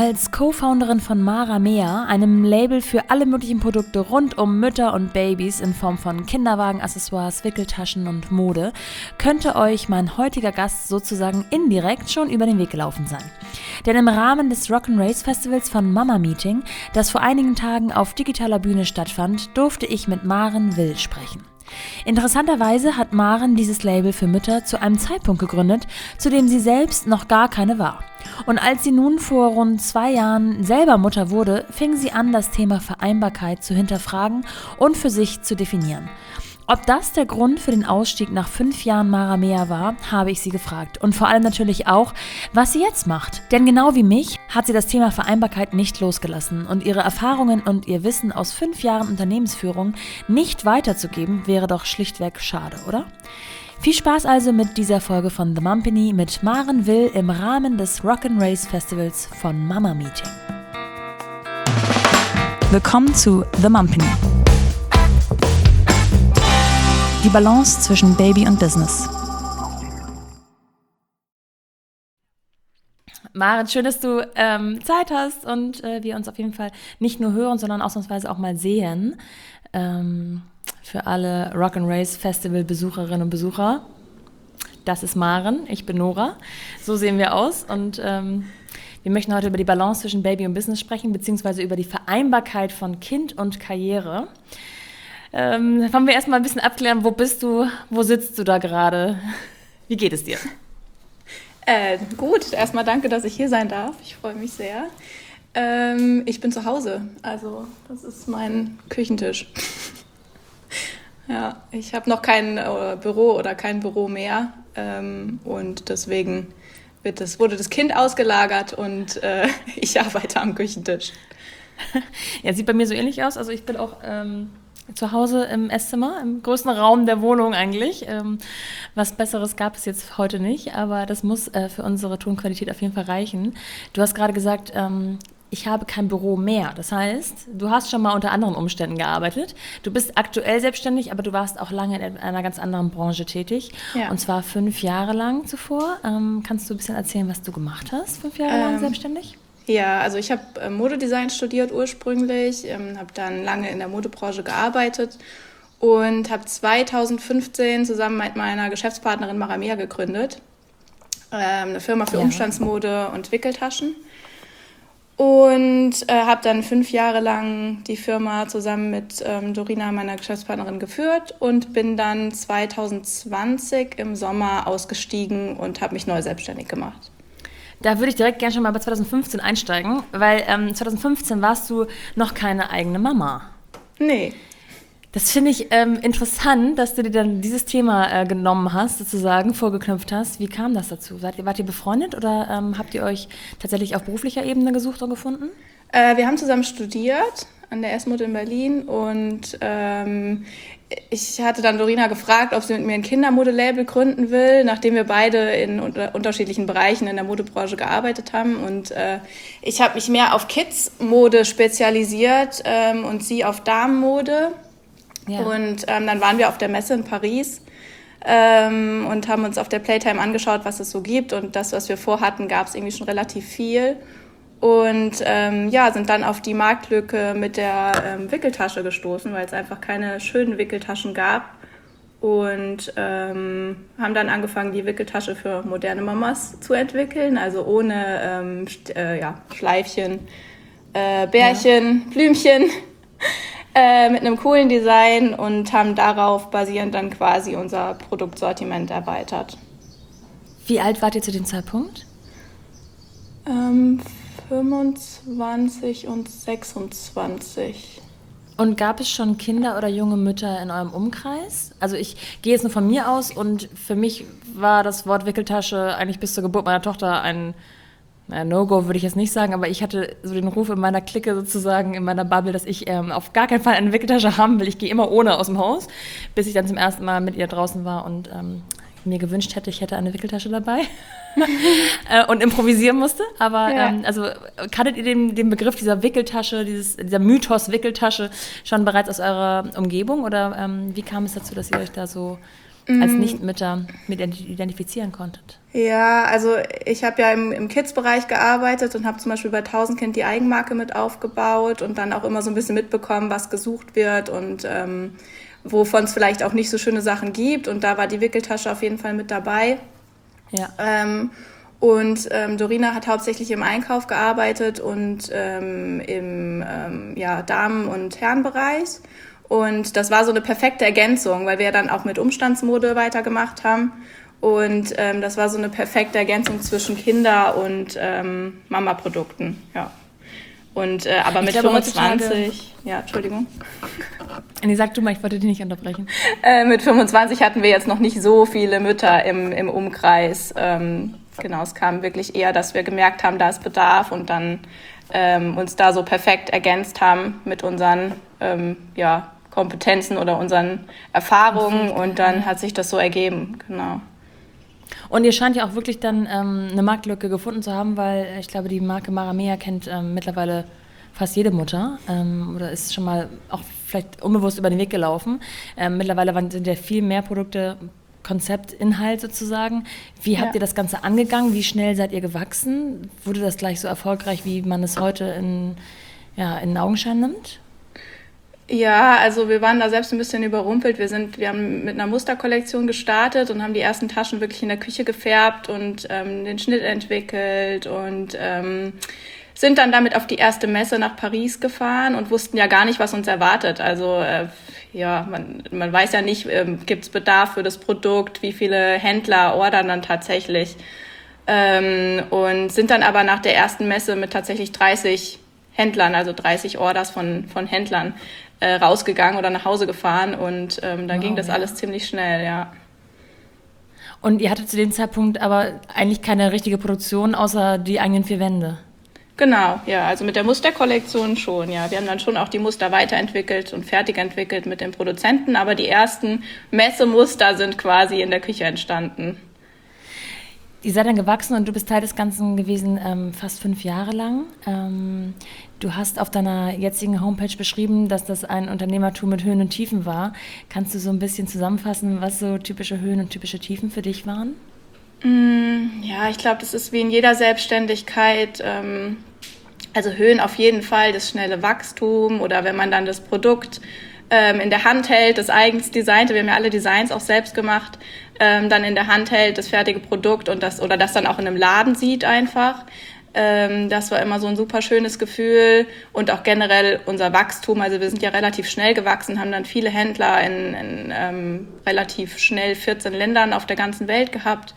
Als Co-Founderin von Mara Mea, einem Label für alle möglichen Produkte rund um Mütter und Babys in Form von Kinderwagen, Accessoires, Wickeltaschen und Mode, könnte euch mein heutiger Gast sozusagen indirekt schon über den Weg gelaufen sein. Denn im Rahmen des Rock'n'Race Festivals von Mama Meeting, das vor einigen Tagen auf digitaler Bühne stattfand, durfte ich mit Maren Will sprechen. Interessanterweise hat Maren dieses Label für Mütter zu einem Zeitpunkt gegründet, zu dem sie selbst noch gar keine war. Und als sie nun vor rund 2 Jahren selber Mutter wurde, fing sie an, das Thema Vereinbarkeit zu hinterfragen und für sich zu definieren. Ob das der Grund für den Ausstieg nach 5 Jahren Mara Mea war, habe ich sie gefragt. Und vor allem natürlich auch, was sie jetzt macht. Denn genau wie mich hat sie das Thema Vereinbarkeit nicht losgelassen. Und ihre Erfahrungen und ihr Wissen aus 5 Jahren Unternehmensführung nicht weiterzugeben, wäre doch schlichtweg schade, oder? Viel Spaß also mit dieser Folge von The Mumpany mit Maren Will im Rahmen des Rock'n'Race Festivals von Mama Meeting. Willkommen zu The Mumpany. Die Balance zwischen Baby und Business. Maren, schön, dass du Zeit hast und wir uns auf jeden Fall nicht nur hören, sondern ausnahmsweise auch mal sehen. Für alle Rock'n'Race Festival Besucherinnen und Besucher. Das ist Maren, ich bin Nora. So sehen wir aus und wir möchten heute über die Balance zwischen Baby und Business sprechen, beziehungsweise über die Vereinbarkeit von Kind und Karriere. Wollen wir erstmal ein bisschen abklären, wo bist du, wo sitzt du da gerade? Wie geht es dir? Gut, erstmal danke, dass ich hier sein darf. Ich freue mich sehr. Ich bin zu Hause, also das ist mein Küchentisch. Ja, ich habe noch kein Büro oder kein Büro mehr und deswegen wurde das Kind ausgelagert und ich arbeite am Küchentisch. Ja, sieht bei mir so ähnlich aus. Also ich bin auch zu Hause im Esszimmer, im größten Raum der Wohnung eigentlich. Was Besseres gab es jetzt heute nicht, aber das muss für unsere Tonqualität auf jeden Fall reichen. Du hast gerade gesagt, ich habe kein Büro mehr. Das heißt, du hast schon mal unter anderen Umständen gearbeitet. Du bist aktuell selbstständig, aber du warst auch lange in einer ganz anderen Branche tätig. Ja. Und zwar 5 Jahre lang zuvor. Kannst du ein bisschen erzählen, was du gemacht hast, 5 Jahre lang selbstständig? Ja, also ich habe Modedesign studiert ursprünglich, habe dann lange in der Modebranche gearbeitet und habe 2015 zusammen mit meiner Geschäftspartnerin Mara Mea gegründet. Eine Firma für Umstandsmode und Wickeltaschen. Und habe dann 5 Jahre lang die Firma zusammen mit Dorina, meiner Geschäftspartnerin, geführt und bin dann 2020 im Sommer ausgestiegen und habe mich neu selbstständig gemacht. Da würde ich direkt gerne schon mal bei 2015 einsteigen, weil 2015 warst du noch keine eigene Mama. Nee. Das finde ich interessant, dass du dir dann dieses Thema genommen hast, sozusagen, vorgeknüpft hast. Wie kam das dazu? Wart ihr befreundet oder habt ihr euch tatsächlich auf beruflicher Ebene gesucht und gefunden? Wir haben zusammen studiert an der Esmod in Berlin und ich hatte dann Dorina gefragt, ob sie mit mir ein Kindermodelabel gründen will, nachdem wir beide in unterschiedlichen Bereichen in der Modebranche gearbeitet haben. Und ich habe mich mehr auf Kids-Mode spezialisiert und sie auf Damenmode. Ja. Und dann waren wir auf der Messe in Paris und haben uns auf der Playtime angeschaut, was es so gibt. Und das, was wir vorhatten, gab es irgendwie schon relativ viel. Und sind dann auf die Marktlücke mit der Wickeltasche gestoßen, weil es einfach keine schönen Wickeltaschen gab. Und haben dann angefangen, die Wickeltasche für moderne Mamas zu entwickeln. Also ohne Schleifchen, Bärchen, Blümchen. Mit einem coolen Design und haben darauf basierend dann quasi unser Produktsortiment erweitert. Wie alt wart ihr zu dem Zeitpunkt? 25 und 26. Und gab es schon Kinder oder junge Mütter in eurem Umkreis? Also ich gehe jetzt nur von mir aus und für mich war das Wort Wickeltasche eigentlich bis zur Geburt meiner Tochter ein No-Go würde ich jetzt nicht sagen, aber ich hatte so den Ruf in meiner Clique sozusagen, in meiner Bubble, dass ich auf gar keinen Fall eine Wickeltasche haben will. Ich gehe immer ohne aus dem Haus, bis ich dann zum ersten Mal mit ihr draußen war und mir gewünscht hätte, ich hätte eine Wickeltasche dabei und improvisieren musste. Aber kanntet ihr den Begriff dieser Wickeltasche, dieser Mythos Wickeltasche schon bereits aus eurer Umgebung? Oder wie kam es dazu, dass ihr euch da so als Nichtmütter mit identifizieren konntet? Ja, also ich habe ja im Kids-Bereich gearbeitet und habe zum Beispiel bei 1000 Kind die Eigenmarke mit aufgebaut und dann auch immer so ein bisschen mitbekommen, was gesucht wird und wovon es vielleicht auch nicht so schöne Sachen gibt. Und da war die Wickeltasche auf jeden Fall mit dabei. Ja. Dorina hat hauptsächlich im Einkauf gearbeitet und im Damen- und Herrenbereich. Und das war so eine perfekte Ergänzung, weil wir dann auch mit Umstandsmode weitergemacht haben. Und das war so eine perfekte Ergänzung zwischen Kinder- und Mama-Produkten. Ja. Und aber mit 25, ja, Entschuldigung. Nee, sag du mal, ich wollte dich nicht unterbrechen. Mit 25 hatten wir jetzt noch nicht so viele Mütter im Umkreis. Genau, es kam wirklich eher, dass wir gemerkt haben, da ist Bedarf und dann uns da so perfekt ergänzt haben mit unseren Kompetenzen oder unseren Erfahrungen und dann hat sich das so ergeben, genau. Und ihr scheint ja auch wirklich dann eine Marktlücke gefunden zu haben, weil ich glaube, die Marke Mara Mea kennt mittlerweile fast jede Mutter oder ist schon mal auch vielleicht unbewusst über den Weg gelaufen. Mittlerweile sind ja viel mehr Produkte, Konzept, Inhalt sozusagen. Wie habt ihr das Ganze angegangen? Wie schnell seid ihr gewachsen? Wurde das gleich so erfolgreich, wie man es heute in Augenschein nimmt? Ja, also wir waren da selbst ein bisschen überrumpelt. Wir haben mit einer Musterkollektion gestartet und haben die ersten Taschen wirklich in der Küche gefärbt und den Schnitt entwickelt und sind dann damit auf die erste Messe nach Paris gefahren und wussten ja gar nicht, was uns erwartet. Also man weiß ja nicht, gibt es Bedarf für das Produkt, wie viele Händler ordern dann tatsächlich. Und sind dann aber nach der ersten Messe mit tatsächlich 30 Händlern, also 30 Orders von Händlern rausgegangen oder nach Hause gefahren und dann ging das alles ziemlich schnell, ja. Und ihr hattet zu dem Zeitpunkt aber eigentlich keine richtige Produktion, außer die eigenen 4 Wände? Genau, ja, also mit der Musterkollektion schon, ja. Wir haben dann schon auch die Muster weiterentwickelt und fertig entwickelt mit den Produzenten, aber die ersten Messemuster sind quasi in der Küche entstanden. Ihr seid dann gewachsen und du bist Teil des Ganzen gewesen, fast 5 Jahre lang. Du hast auf deiner jetzigen Homepage beschrieben, dass das ein Unternehmertum mit Höhen und Tiefen war. Kannst du so ein bisschen zusammenfassen, was so typische Höhen und typische Tiefen für dich waren? Ja, ich glaube, das ist wie in jeder Selbstständigkeit. Also Höhen auf jeden Fall, das schnelle Wachstum oder wenn man dann das Produkt in der Hand hält, das eigens designte, wir haben ja alle Designs auch selbst gemacht, dann in der Hand hält, das fertige Produkt und das dann auch in einem Laden sieht einfach. Das war immer so ein super schönes Gefühl und auch generell unser Wachstum. Also wir sind ja relativ schnell gewachsen, haben dann viele Händler in relativ schnell 14 Ländern auf der ganzen Welt gehabt.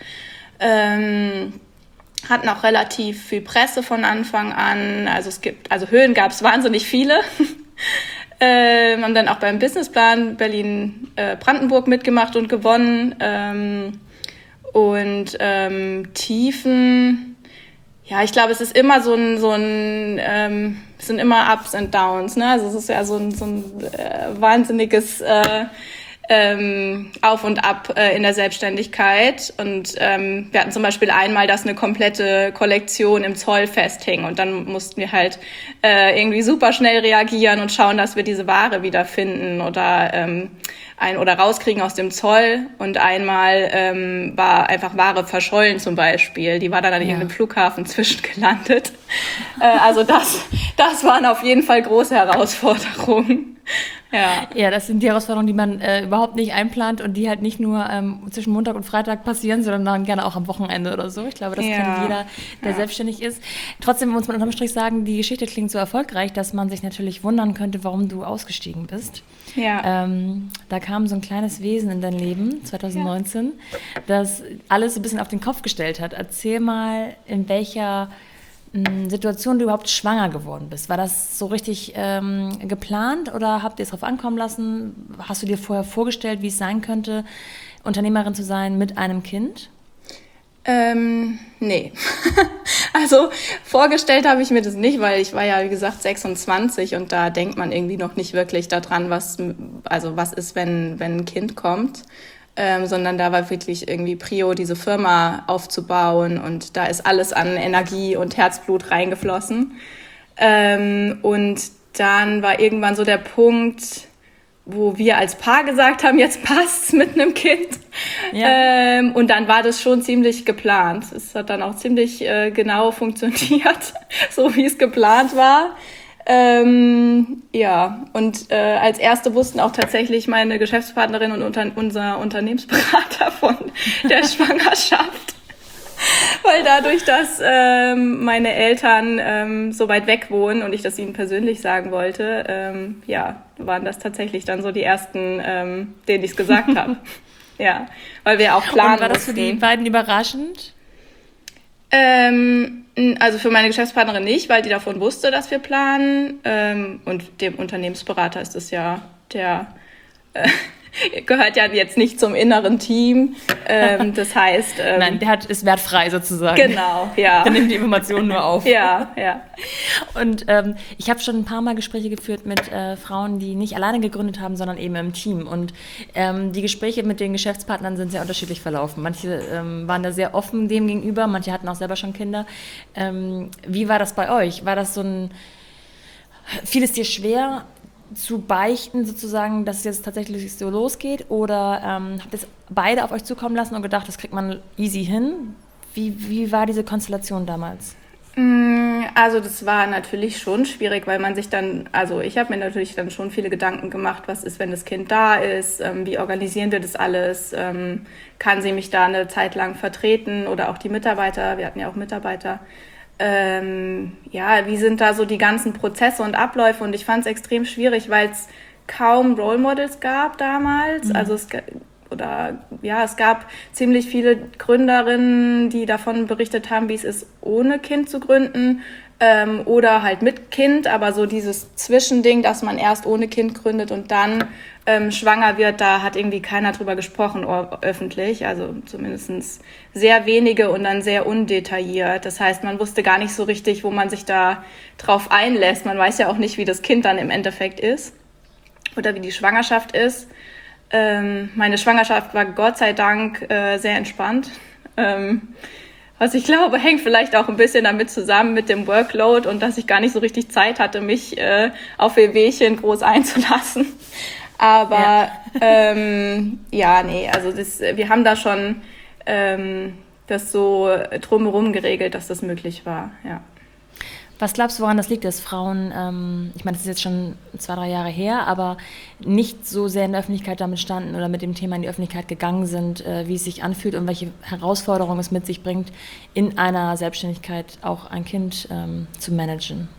Hatten auch relativ viel Presse von Anfang an. Also Höhen gab es wahnsinnig viele. Haben dann auch beim Businessplan Berlin-Brandenburg mitgemacht und gewonnen. Tiefen, ja, ich glaube, es ist immer es sind immer Ups und Downs, ne? Also es ist ja so ein wahnsinniges Auf und Ab in der Selbstständigkeit. Und wir hatten zum Beispiel einmal, dass eine komplette Kollektion im Zoll festhing und dann mussten wir halt irgendwie super schnell reagieren und schauen, dass wir diese Ware wiederfinden oder rauskriegen aus dem Zoll. Und einmal war einfach Ware verschollen zum Beispiel. Die war dann an irgendeinem Flughafen zwischengelandet. Also das waren auf jeden Fall große Herausforderungen. Ja, das sind die Herausforderungen, die man überhaupt nicht einplant und die halt nicht nur zwischen Montag und Freitag passieren, sondern dann gerne auch am Wochenende oder so. Ich glaube, das kennt jeder, der selbstständig ist. Trotzdem muss man unterm Strich sagen, die Geschichte klingt so erfolgreich, dass man sich natürlich wundern könnte, warum du ausgestiegen bist. Ja. Da kam so ein kleines Wesen in dein Leben, 2019, das alles so ein bisschen auf den Kopf gestellt hat. Erzähl mal, in welcher Situation du überhaupt schwanger geworden bist. War das so richtig geplant oder habt ihr es drauf ankommen lassen? Hast du dir vorher vorgestellt, wie es sein könnte, Unternehmerin zu sein mit einem Kind? Nee. Also vorgestellt habe ich mir das nicht, weil ich war ja, wie gesagt, 26 und da denkt man irgendwie noch nicht wirklich daran, was ist, wenn ein Kind kommt. Sondern da war wirklich irgendwie Prio, diese Firma aufzubauen und da ist alles an Energie und Herzblut reingeflossen. Und dann war irgendwann so der Punkt, wo wir als Paar gesagt haben, jetzt passt's mit einem Kind. Ja. Und dann war das schon ziemlich geplant. Es hat dann auch ziemlich genau funktioniert, so wie es geplant war. Ja, und als erste wussten auch tatsächlich meine Geschäftspartnerin und unser Unternehmensberater von der Schwangerschaft. Weil dadurch, dass meine Eltern so weit weg wohnen und ich das ihnen persönlich sagen wollte, ja, waren das tatsächlich dann so die ersten, denen ich es gesagt habe. Ja, weil wir auch planen mussten. Und war das für die beiden überraschend? Also für meine Geschäftspartnerin nicht, weil die davon wusste, dass wir planen. Und dem Unternehmensberater ist es ja der... gehört ja jetzt nicht zum inneren Team. Das heißt... Nein, ist wertfrei sozusagen. Genau, ja. Der nimmt die Informationen nur auf. Ja, ja. Und ich habe schon ein paar Mal Gespräche geführt mit Frauen, die nicht alleine gegründet haben, sondern eben im Team. Und die Gespräche mit den Geschäftspartnern sind sehr unterschiedlich verlaufen. Manche waren da sehr offen dem gegenüber, manche hatten auch selber schon Kinder. Wie war das bei euch? War das fiel es dir schwer, zu beichten sozusagen, dass es jetzt tatsächlich so losgeht, oder habt ihr es beide auf euch zukommen lassen und gedacht, das kriegt man easy hin? Wie war diese Konstellation damals? Also das war natürlich schon schwierig, weil man sich dann, also ich habe mir natürlich dann schon viele Gedanken gemacht, was ist, wenn das Kind da ist, wie organisieren wir das alles, kann sie mich da eine Zeit lang vertreten oder auch die Mitarbeiter, wir hatten ja auch Mitarbeiter. Ja, wie sind da so die ganzen Prozesse und Abläufe? Und ich fand es extrem schwierig, weil es kaum Role Models gab damals. Also es gab ziemlich viele Gründerinnen, die davon berichtet haben, wie es ist, ohne Kind zu gründen oder halt mit Kind. Aber so dieses Zwischending, dass man erst ohne Kind gründet und dann schwanger wird, da hat irgendwie keiner drüber gesprochen öffentlich. Also zumindest sehr wenige und dann sehr undetailliert. Das heißt, man wusste gar nicht so richtig, wo man sich da drauf einlässt. Man weiß ja auch nicht, wie das Kind dann im Endeffekt ist oder wie die Schwangerschaft ist. Meine Schwangerschaft war Gott sei Dank sehr entspannt. Was ich glaube, hängt vielleicht auch ein bisschen damit zusammen mit dem Workload und dass ich gar nicht so richtig Zeit hatte, mich auf Wehwehchen groß einzulassen. Aber also wir haben da schon das so drumherum geregelt, dass das möglich war, ja. Was glaubst du, woran das liegt, dass Frauen, ich meine, das ist jetzt schon 2-3 Jahre her, aber nicht so sehr in der Öffentlichkeit damit standen oder mit dem Thema in die Öffentlichkeit gegangen sind, wie es sich anfühlt und welche Herausforderungen es mit sich bringt, in einer Selbstständigkeit auch ein Kind zu managen?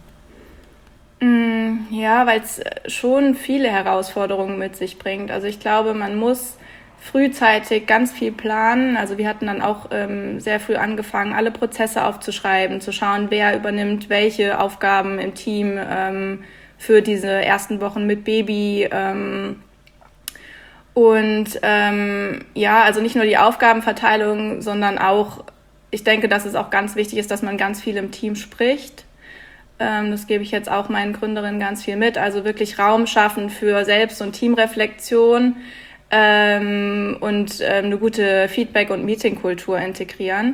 Ja, weil es schon viele Herausforderungen mit sich bringt. Also ich glaube, man muss frühzeitig ganz viel planen. Also wir hatten dann auch sehr früh angefangen, alle Prozesse aufzuschreiben, zu schauen, wer übernimmt welche Aufgaben im Team für diese ersten Wochen mit Baby. Also nicht nur die Aufgabenverteilung, sondern auch, ich denke, dass es auch ganz wichtig ist, dass man ganz viel im Team spricht. Das gebe ich jetzt auch meinen Gründerinnen ganz viel mit. Also wirklich Raum schaffen für Selbst- und Teamreflexion. Und eine gute Feedback- und Meetingkultur integrieren.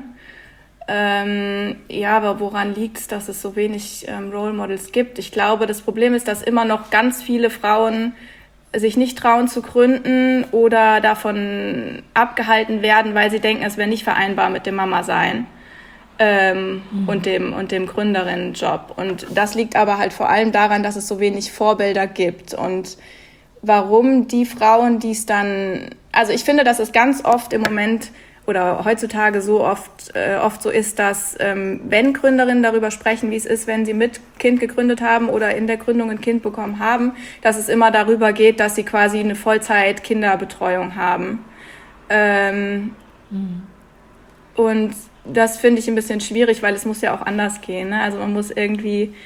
Aber woran liegt es, dass es so wenig Role Models gibt? Ich glaube, das Problem ist, dass immer noch ganz viele Frauen sich nicht trauen zu gründen oder davon abgehalten werden, weil sie denken, es wäre nicht vereinbar mit dem Mama-Sein und dem Gründerinnenjob. Und das liegt aber halt vor allem daran, dass es so wenig Vorbilder gibt. Und warum die Frauen, die es dann... Also ich finde, dass es ganz oft im Moment oder heutzutage so oft so ist, dass wenn Gründerinnen darüber sprechen, wie es ist, wenn sie mit Kind gegründet haben oder in der Gründung ein Kind bekommen haben, dass es immer darüber geht, dass sie quasi eine Vollzeit-Kinderbetreuung haben. Und das finde ich ein bisschen schwierig, weil es muss ja auch anders gehen, ne? Also man muss irgendwie...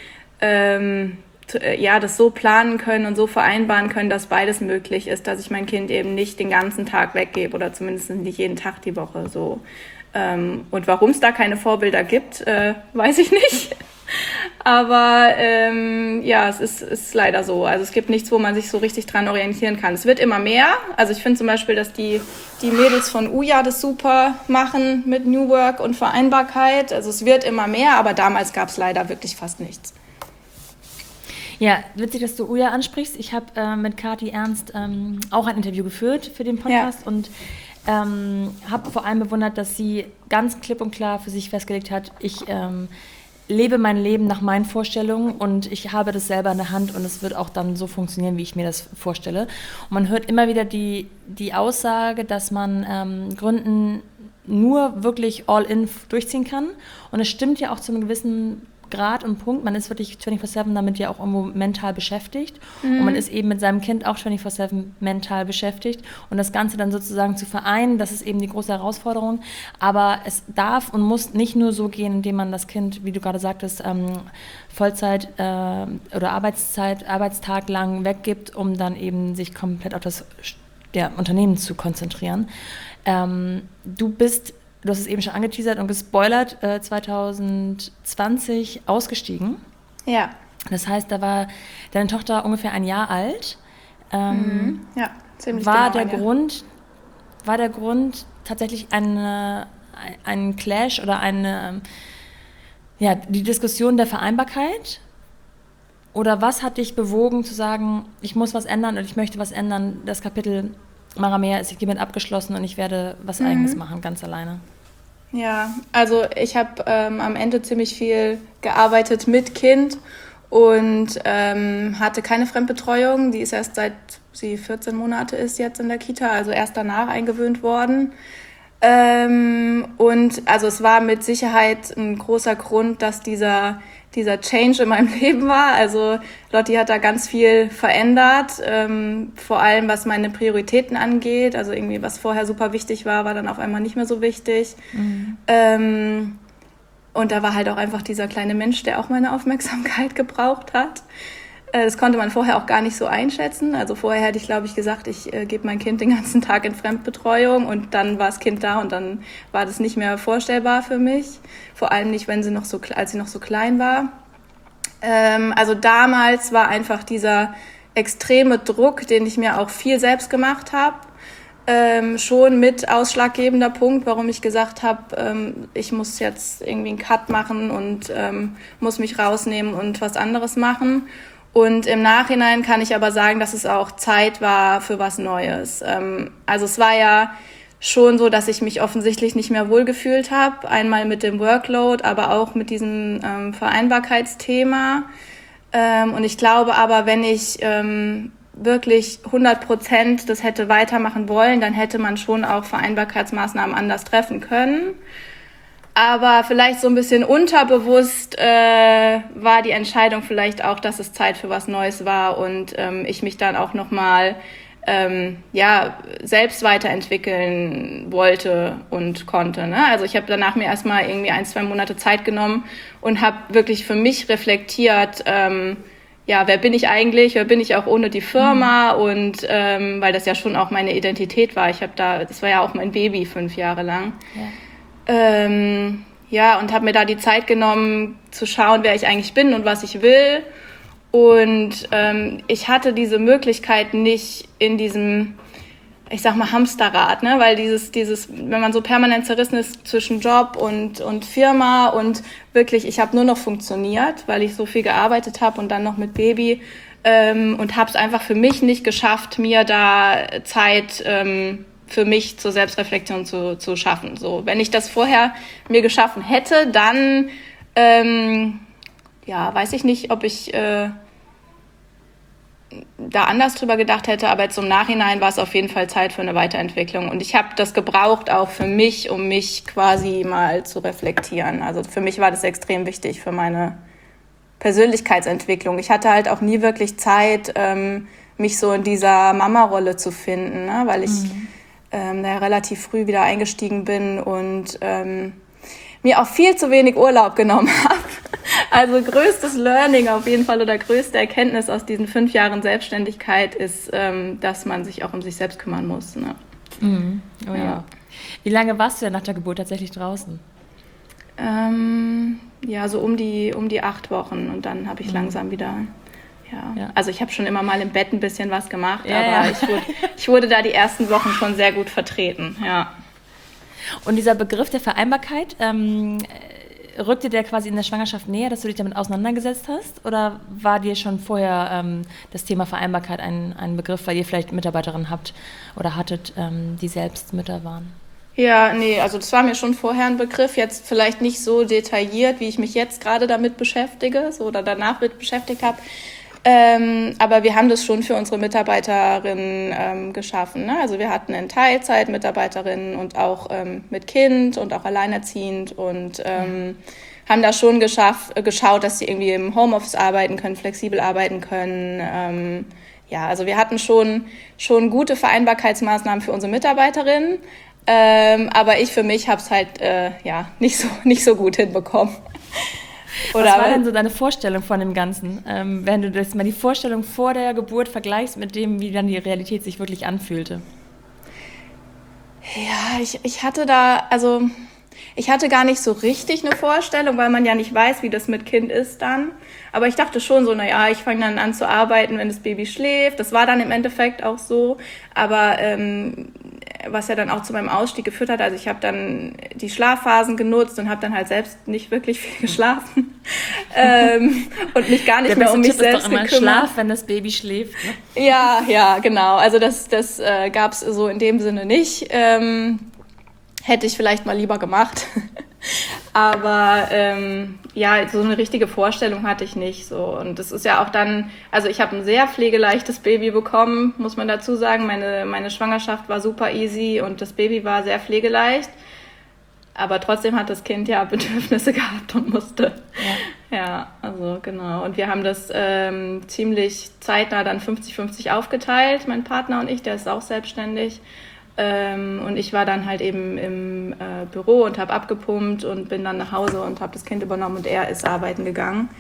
das so planen können und so vereinbaren können, dass beides möglich ist, dass ich mein Kind eben nicht den ganzen Tag weggebe oder zumindest nicht jeden Tag die Woche so. Und warum es da keine Vorbilder gibt, weiß ich nicht. Aber es ist leider so. Also es gibt nichts, wo man sich so richtig dran orientieren kann. Es wird immer mehr. Also ich finde zum Beispiel, dass die Mädels von Uja das super machen mit New Work und Vereinbarkeit. Also es wird immer mehr, aber damals gab es leider wirklich fast nichts. Ja, witzig, dass du Uja ansprichst. Ich habe mit Kathi Ernst auch ein Interview geführt für den Podcast und habe vor allem bewundert, dass sie ganz klipp und klar für sich festgelegt hat, ich lebe mein Leben nach meinen Vorstellungen und ich habe das selber in der Hand und es wird auch dann so funktionieren, wie ich mir das vorstelle. Und man hört immer wieder die Aussage, dass man Gründen nur wirklich all in durchziehen kann. Und es stimmt ja auch zu einem gewissen Grad und Punkt. Man ist wirklich 24/7 damit ja auch irgendwo mental beschäftigt. Und man ist eben mit seinem Kind auch 24/7 mental beschäftigt. Und das Ganze dann sozusagen zu vereinen, das ist eben die große Herausforderung. Aber es darf und muss nicht nur so gehen, indem man das Kind, wie du gerade sagtest, Vollzeit oder Arbeitstag lang weggibt, um dann eben sich komplett auf das Unternehmen zu konzentrieren. Du hast es eben schon angeteasert und gespoilert, 2020 ausgestiegen. Ja. Das heißt, da war deine Tochter ungefähr ein Jahr alt. Ja, ziemlich war genau. War der Grund tatsächlich ein Clash oder die Diskussion der Vereinbarkeit? Oder was hat dich bewogen zu sagen, ich muss was ändern und ich möchte was ändern, das Kapitel Mara Mea ist hiermit abgeschlossen und ich werde was Eigenes machen, ganz alleine. Ja, also ich habe am Ende ziemlich viel gearbeitet mit Kind und hatte keine Fremdbetreuung. Die ist erst seit sie 14 Monate ist jetzt in der Kita, also erst danach eingewöhnt worden. Und also es war mit Sicherheit ein großer Grund, dass dieser Change in meinem Leben war. Also Lotti hat da ganz viel verändert, vor allem was meine Prioritäten angeht. Also irgendwie, was vorher super wichtig war, war dann auf einmal nicht mehr so wichtig. Und da war halt auch einfach dieser kleine Mensch, der auch meine Aufmerksamkeit gebraucht hat. Das konnte man vorher auch gar nicht so einschätzen. Also vorher hätte ich, glaube ich, gesagt, ich gebe mein Kind den ganzen Tag in Fremdbetreuung und dann war das Kind da und dann war das nicht mehr vorstellbar für mich. Vor allem nicht, als sie noch so klein war. Also damals war einfach dieser extreme Druck, den ich mir auch viel selbst gemacht habe, schon mit ausschlaggebender Punkt, warum ich gesagt habe, ich muss jetzt irgendwie einen Cut machen und muss mich rausnehmen und was anderes machen. Und im Nachhinein kann ich aber sagen, dass es auch Zeit war für was Neues. Also es war ja schon so, dass ich mich offensichtlich nicht mehr wohlgefühlt habe. Einmal mit dem Workload, aber auch mit diesem Vereinbarkeitsthema. Und ich glaube aber, wenn ich wirklich 100% das hätte weitermachen wollen, dann hätte man schon auch Vereinbarkeitsmaßnahmen anders treffen können. Aber vielleicht so ein bisschen unterbewusst war die Entscheidung vielleicht auch, dass es Zeit für was Neues war und ich mich dann auch nochmal selbst weiterentwickeln wollte und konnte. Ne? Also ich habe danach mir erstmal irgendwie 1-2 Monate Zeit genommen und habe wirklich für mich reflektiert, wer bin ich eigentlich, wer bin ich auch ohne die Firma und weil das ja schon auch meine Identität war. Das war ja auch mein Baby 5 Jahre lang. Ja. Und habe mir da die Zeit genommen, zu schauen, wer ich eigentlich bin und was ich will. Und ich hatte diese Möglichkeit nicht in diesem, ich sag mal, Hamsterrad, ne? Weil wenn man so permanent zerrissen ist zwischen Job und Firma und wirklich, ich habe nur noch funktioniert, weil ich so viel gearbeitet habe und dann noch mit Baby und habe es einfach für mich nicht geschafft, mir da Zeit für mich zur Selbstreflexion zu schaffen. So, wenn ich das vorher mir geschaffen hätte, dann weiß ich nicht, ob ich da anders drüber gedacht hätte, aber jetzt im Nachhinein war es auf jeden Fall Zeit für eine Weiterentwicklung. Und ich habe das gebraucht auch für mich, um mich quasi mal zu reflektieren. Also für mich war das extrem wichtig für meine Persönlichkeitsentwicklung. Ich hatte halt auch nie wirklich Zeit, mich so in dieser Mama-Rolle zu finden, ne? Weil ich relativ früh wieder eingestiegen bin und mir auch viel zu wenig Urlaub genommen habe. Also größtes Learning auf jeden Fall oder größte Erkenntnis aus diesen 5 Jahren Selbstständigkeit ist, dass man sich auch um sich selbst kümmern muss. Ne? Oh ja. Wie lange warst du denn nach der Geburt tatsächlich draußen? So um die 8 Wochen und dann habe ich langsam wieder... Ja. Also ich habe schon immer mal im Bett ein bisschen was gemacht, aber ich wurde da die ersten Wochen schon sehr gut vertreten, ja. Und dieser Begriff der Vereinbarkeit, rückte der quasi in der Schwangerschaft näher, dass du dich damit auseinandergesetzt hast? Oder war dir schon vorher das Thema Vereinbarkeit ein Begriff, weil ihr vielleicht Mitarbeiterinnen habt oder hattet, die selbst Mütter waren? Ja, nee, also das war mir schon vorher ein Begriff, jetzt vielleicht nicht so detailliert, wie ich mich jetzt gerade damit beschäftige, so oder danach mit beschäftigt habe. Aber wir haben das schon für unsere Mitarbeiterinnen geschaffen. Ne? Also wir hatten in Teilzeit Mitarbeiterinnen und auch mit Kind und auch alleinerziehend und haben da schon geschaut, dass sie irgendwie im Homeoffice arbeiten können, flexibel arbeiten können. Ja, also wir hatten schon gute Vereinbarkeitsmaßnahmen für unsere Mitarbeiterinnen. Aber ich für mich habe es halt nicht so gut hinbekommen. Oder was war denn so deine Vorstellung von dem Ganzen? Wenn du das mal die Vorstellung vor der Geburt vergleichst mit dem, wie dann die Realität sich wirklich anfühlte? Ja, ich hatte gar nicht so richtig eine Vorstellung, weil man ja nicht weiß, wie das mit Kind ist dann. Aber ich dachte schon so, naja, ich fange dann an zu arbeiten, wenn das Baby schläft. Das war dann im Endeffekt auch so. Aber was ja dann auch zu meinem Ausstieg geführt hat, also ich habe dann die Schlafphasen genutzt und habe dann halt selbst nicht wirklich viel geschlafen und mich gar nicht mehr um mich selbst gekümmert. Schlaf, wenn das Baby schläft. Ne? Ja, genau. Also das gab es so in dem Sinne nicht. Hätte ich vielleicht mal lieber gemacht. Aber so eine richtige Vorstellung hatte ich nicht. So. Und das ist ja auch dann, also ich habe ein sehr pflegeleichtes Baby bekommen, muss man dazu sagen. Meine Schwangerschaft war super easy und das Baby war sehr pflegeleicht. Aber trotzdem hat das Kind ja Bedürfnisse gehabt und musste. Ja, also genau. Und wir haben das ziemlich zeitnah dann 50-50 aufgeteilt, mein Partner und ich, der ist auch selbstständig. Und ich war dann halt eben im Büro und habe abgepumpt und bin dann nach Hause und habe das Kind übernommen und er ist arbeiten gegangen.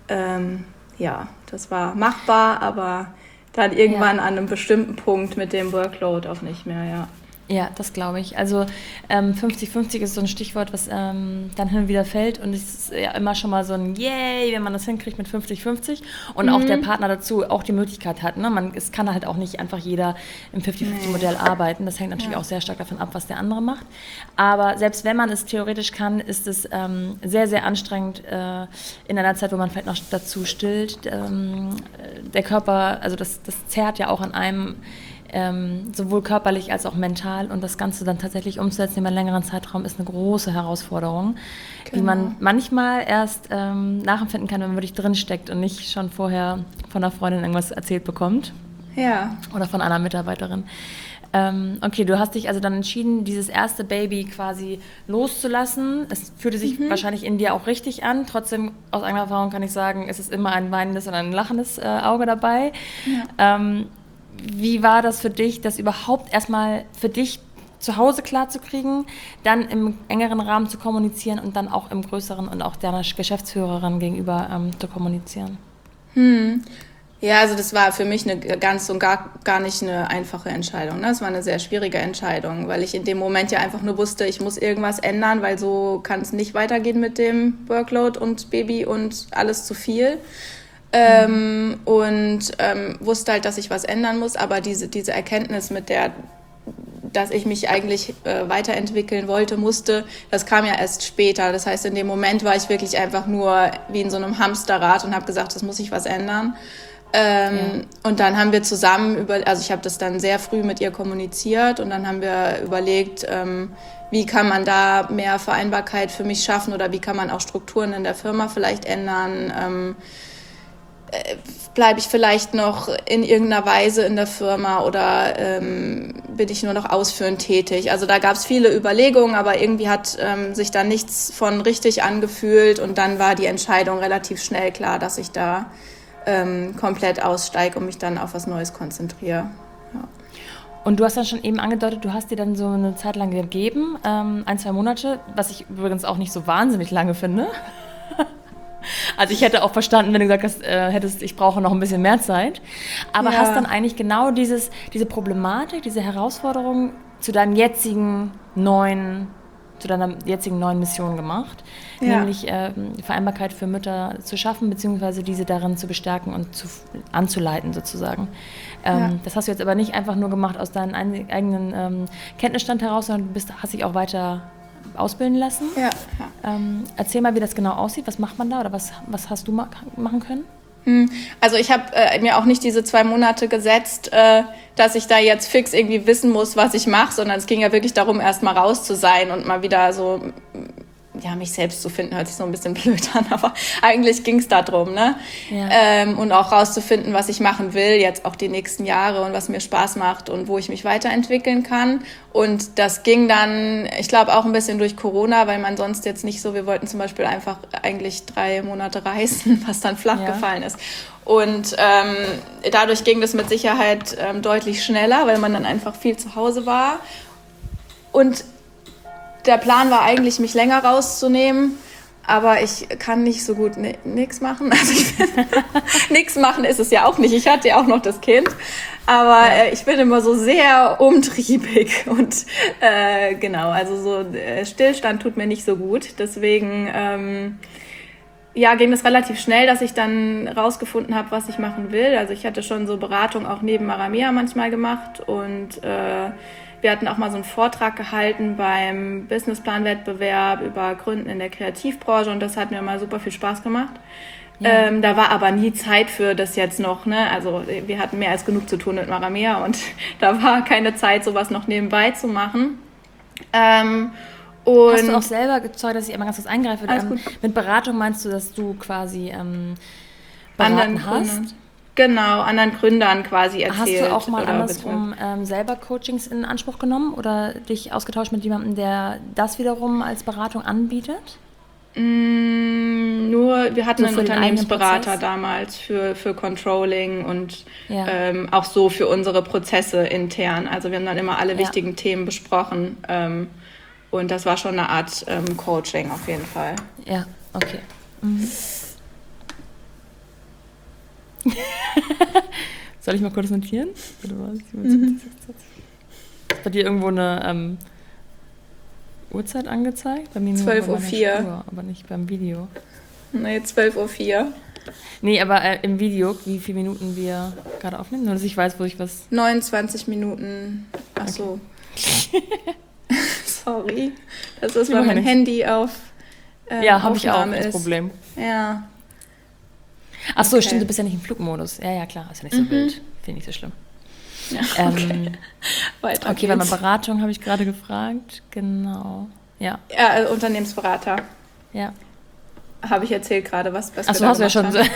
Das war machbar, aber dann irgendwann an einem bestimmten Punkt mit dem Workload auch nicht mehr, ja. Ja, das glaube ich. Also 50-50 ist so ein Stichwort, was dann hin und wieder fällt und es ist ja immer schon mal so ein Yay, wenn man das hinkriegt mit 50-50 und auch der Partner dazu auch die Möglichkeit hat. Ne? Es kann halt auch nicht einfach jeder im 50-50-Modell arbeiten. Das hängt natürlich auch sehr stark davon ab, was der andere macht. Aber selbst wenn man es theoretisch kann, ist es sehr, sehr anstrengend in einer Zeit, wo man vielleicht noch dazu stillt. Der Körper, also das zerrt ja auch an einem, sowohl körperlich als auch mental und das Ganze dann tatsächlich umzusetzen über einen längeren Zeitraum ist eine große Herausforderung, die man manchmal erst nachempfinden kann, wenn man wirklich drinsteckt und nicht schon vorher von einer Freundin irgendwas erzählt bekommt. Ja. Oder von einer Mitarbeiterin. Okay, du hast dich also dann entschieden, dieses erste Baby quasi loszulassen. Es fühlte sich wahrscheinlich in dir auch richtig an. Trotzdem, aus eigener Erfahrung kann ich sagen, es ist immer ein weinendes und ein lachendes Auge dabei. Ja. Wie war das für dich, das überhaupt erstmal für dich zu Hause klarzukriegen, dann im engeren Rahmen zu kommunizieren und dann auch im größeren und auch deiner Geschäftsführerin gegenüber zu kommunizieren? Ja, also das war für mich eine ganz und gar nicht eine einfache Entscheidung. Ne? Es war eine sehr schwierige Entscheidung, weil ich in dem Moment ja einfach nur wusste, ich muss irgendwas ändern, weil so kann es nicht weitergehen mit dem Workload und Baby und alles zu viel. Wusste halt, dass ich was ändern muss, aber diese Erkenntnis dass ich mich eigentlich weiterentwickeln musste, das kam ja erst später. Das heißt, in dem Moment war ich wirklich einfach nur wie in so einem Hamsterrad und habe gesagt, das muss ich was ändern. Und dann haben wir zusammen ich habe das dann sehr früh mit ihr kommuniziert und dann haben wir überlegt, wie kann man da mehr Vereinbarkeit für mich schaffen oder wie kann man auch Strukturen in der Firma vielleicht ändern. Bleibe ich vielleicht noch in irgendeiner Weise in der Firma oder bin ich nur noch ausführend tätig? Also da gab es viele Überlegungen, aber irgendwie hat sich da nichts von richtig angefühlt und dann war die Entscheidung relativ schnell klar, dass ich da komplett aussteige und mich dann auf was Neues konzentriere. Ja. Und du hast dann schon eben angedeutet, du hast dir dann so eine Zeit lang gegeben, 1-2 Monate, was ich übrigens auch nicht so wahnsinnig lange finde. Also ich hätte auch verstanden, wenn du gesagt hättest, ich brauche noch ein bisschen mehr Zeit. Aber hast dann eigentlich genau diese Problematik, diese Herausforderung zu deiner jetzigen neuen Mission gemacht, nämlich Vereinbarkeit für Mütter zu schaffen, beziehungsweise diese darin zu bestärken und anzuleiten sozusagen. Das hast du jetzt aber nicht einfach nur gemacht aus deinem eigenen Kenntnisstand heraus, sondern du hast dich auch weiter ausbilden lassen. Ja. Erzähl mal, wie das genau aussieht. Was macht man da oder was hast du machen können? Also ich habe mir auch nicht diese 2 Monate gesetzt, dass ich da jetzt fix irgendwie wissen muss, was ich mache, sondern es ging ja wirklich darum, erst mal raus zu sein und mal wieder so, ja, mich selbst zu finden, hört sich so ein bisschen blöd an, aber eigentlich ging es darum, ne? Ja. Und auch rauszufinden, was ich machen will, jetzt auch die nächsten Jahre und was mir Spaß macht und wo ich mich weiterentwickeln kann. Und das ging dann, ich glaube, auch ein bisschen durch Corona, weil man sonst jetzt nicht so, wir wollten zum Beispiel einfach eigentlich 3 Monate reisen, was dann flach gefallen ist. Und dadurch ging das mit Sicherheit deutlich schneller, weil man dann einfach viel zu Hause war. Und der Plan war eigentlich, mich länger rauszunehmen, aber ich kann nicht so gut nichts machen. Also nichts machen ist es ja auch nicht. Ich hatte ja auch noch das Kind, aber ich bin immer so sehr umtriebig und genau, also so Stillstand tut mir nicht so gut. Deswegen ging es relativ schnell, dass ich dann rausgefunden habe, was ich machen will. Also ich hatte schon so Beratung auch neben Maramea manchmal gemacht und wir hatten auch mal so einen Vortrag gehalten beim Businessplan-Wettbewerb über Gründen in der Kreativbranche und das hat mir mal super viel Spaß gemacht. Ja. Da war aber nie Zeit für das jetzt noch, ne? Also wir hatten mehr als genug zu tun mit Maramea und da war keine Zeit, sowas noch nebenbei zu machen. Und hast du auch selber, sorry, dass ich immer ganz kurz eingreife, mit Beratung meinst du, dass du quasi beraten hast? Genau, anderen Gründern quasi erzählt. Hast du auch mal andersrum selber Coachings in Anspruch genommen oder dich ausgetauscht mit jemandem, der das wiederum als Beratung anbietet? Nur, wir hatten einen Unternehmensberater damals für Controlling und auch so für unsere Prozesse intern. Also wir haben dann immer alle wichtigen Themen besprochen und das war schon eine Art Coaching auf jeden Fall. Ja, okay. Mhm. Soll ich mal kurz notieren? Ist bei dir irgendwo eine Uhrzeit angezeigt? Bei mir 12:04 Uhr, aber nicht beim Video. Nee, 12:04 Nee, aber im Video, wie viele Minuten wir gerade aufnehmen? Nur, dass ich weiß, wo ich was... 29 Minuten. Ach so. Okay. Sorry. Das ist, weil mein Handy auf habe ich auch das Problem. Ja. Ach so, stimmt, du bist ja nicht im Flugmodus. Ja, klar, ist ja nicht so wild. Finde ich nicht so schlimm. Ja, okay. Weiter okay, bei meiner Beratung habe ich gerade gefragt. Genau. Ja, Unternehmensberater. Ja. Habe ich erzählt gerade, was wir Achso, hast du ja schon so.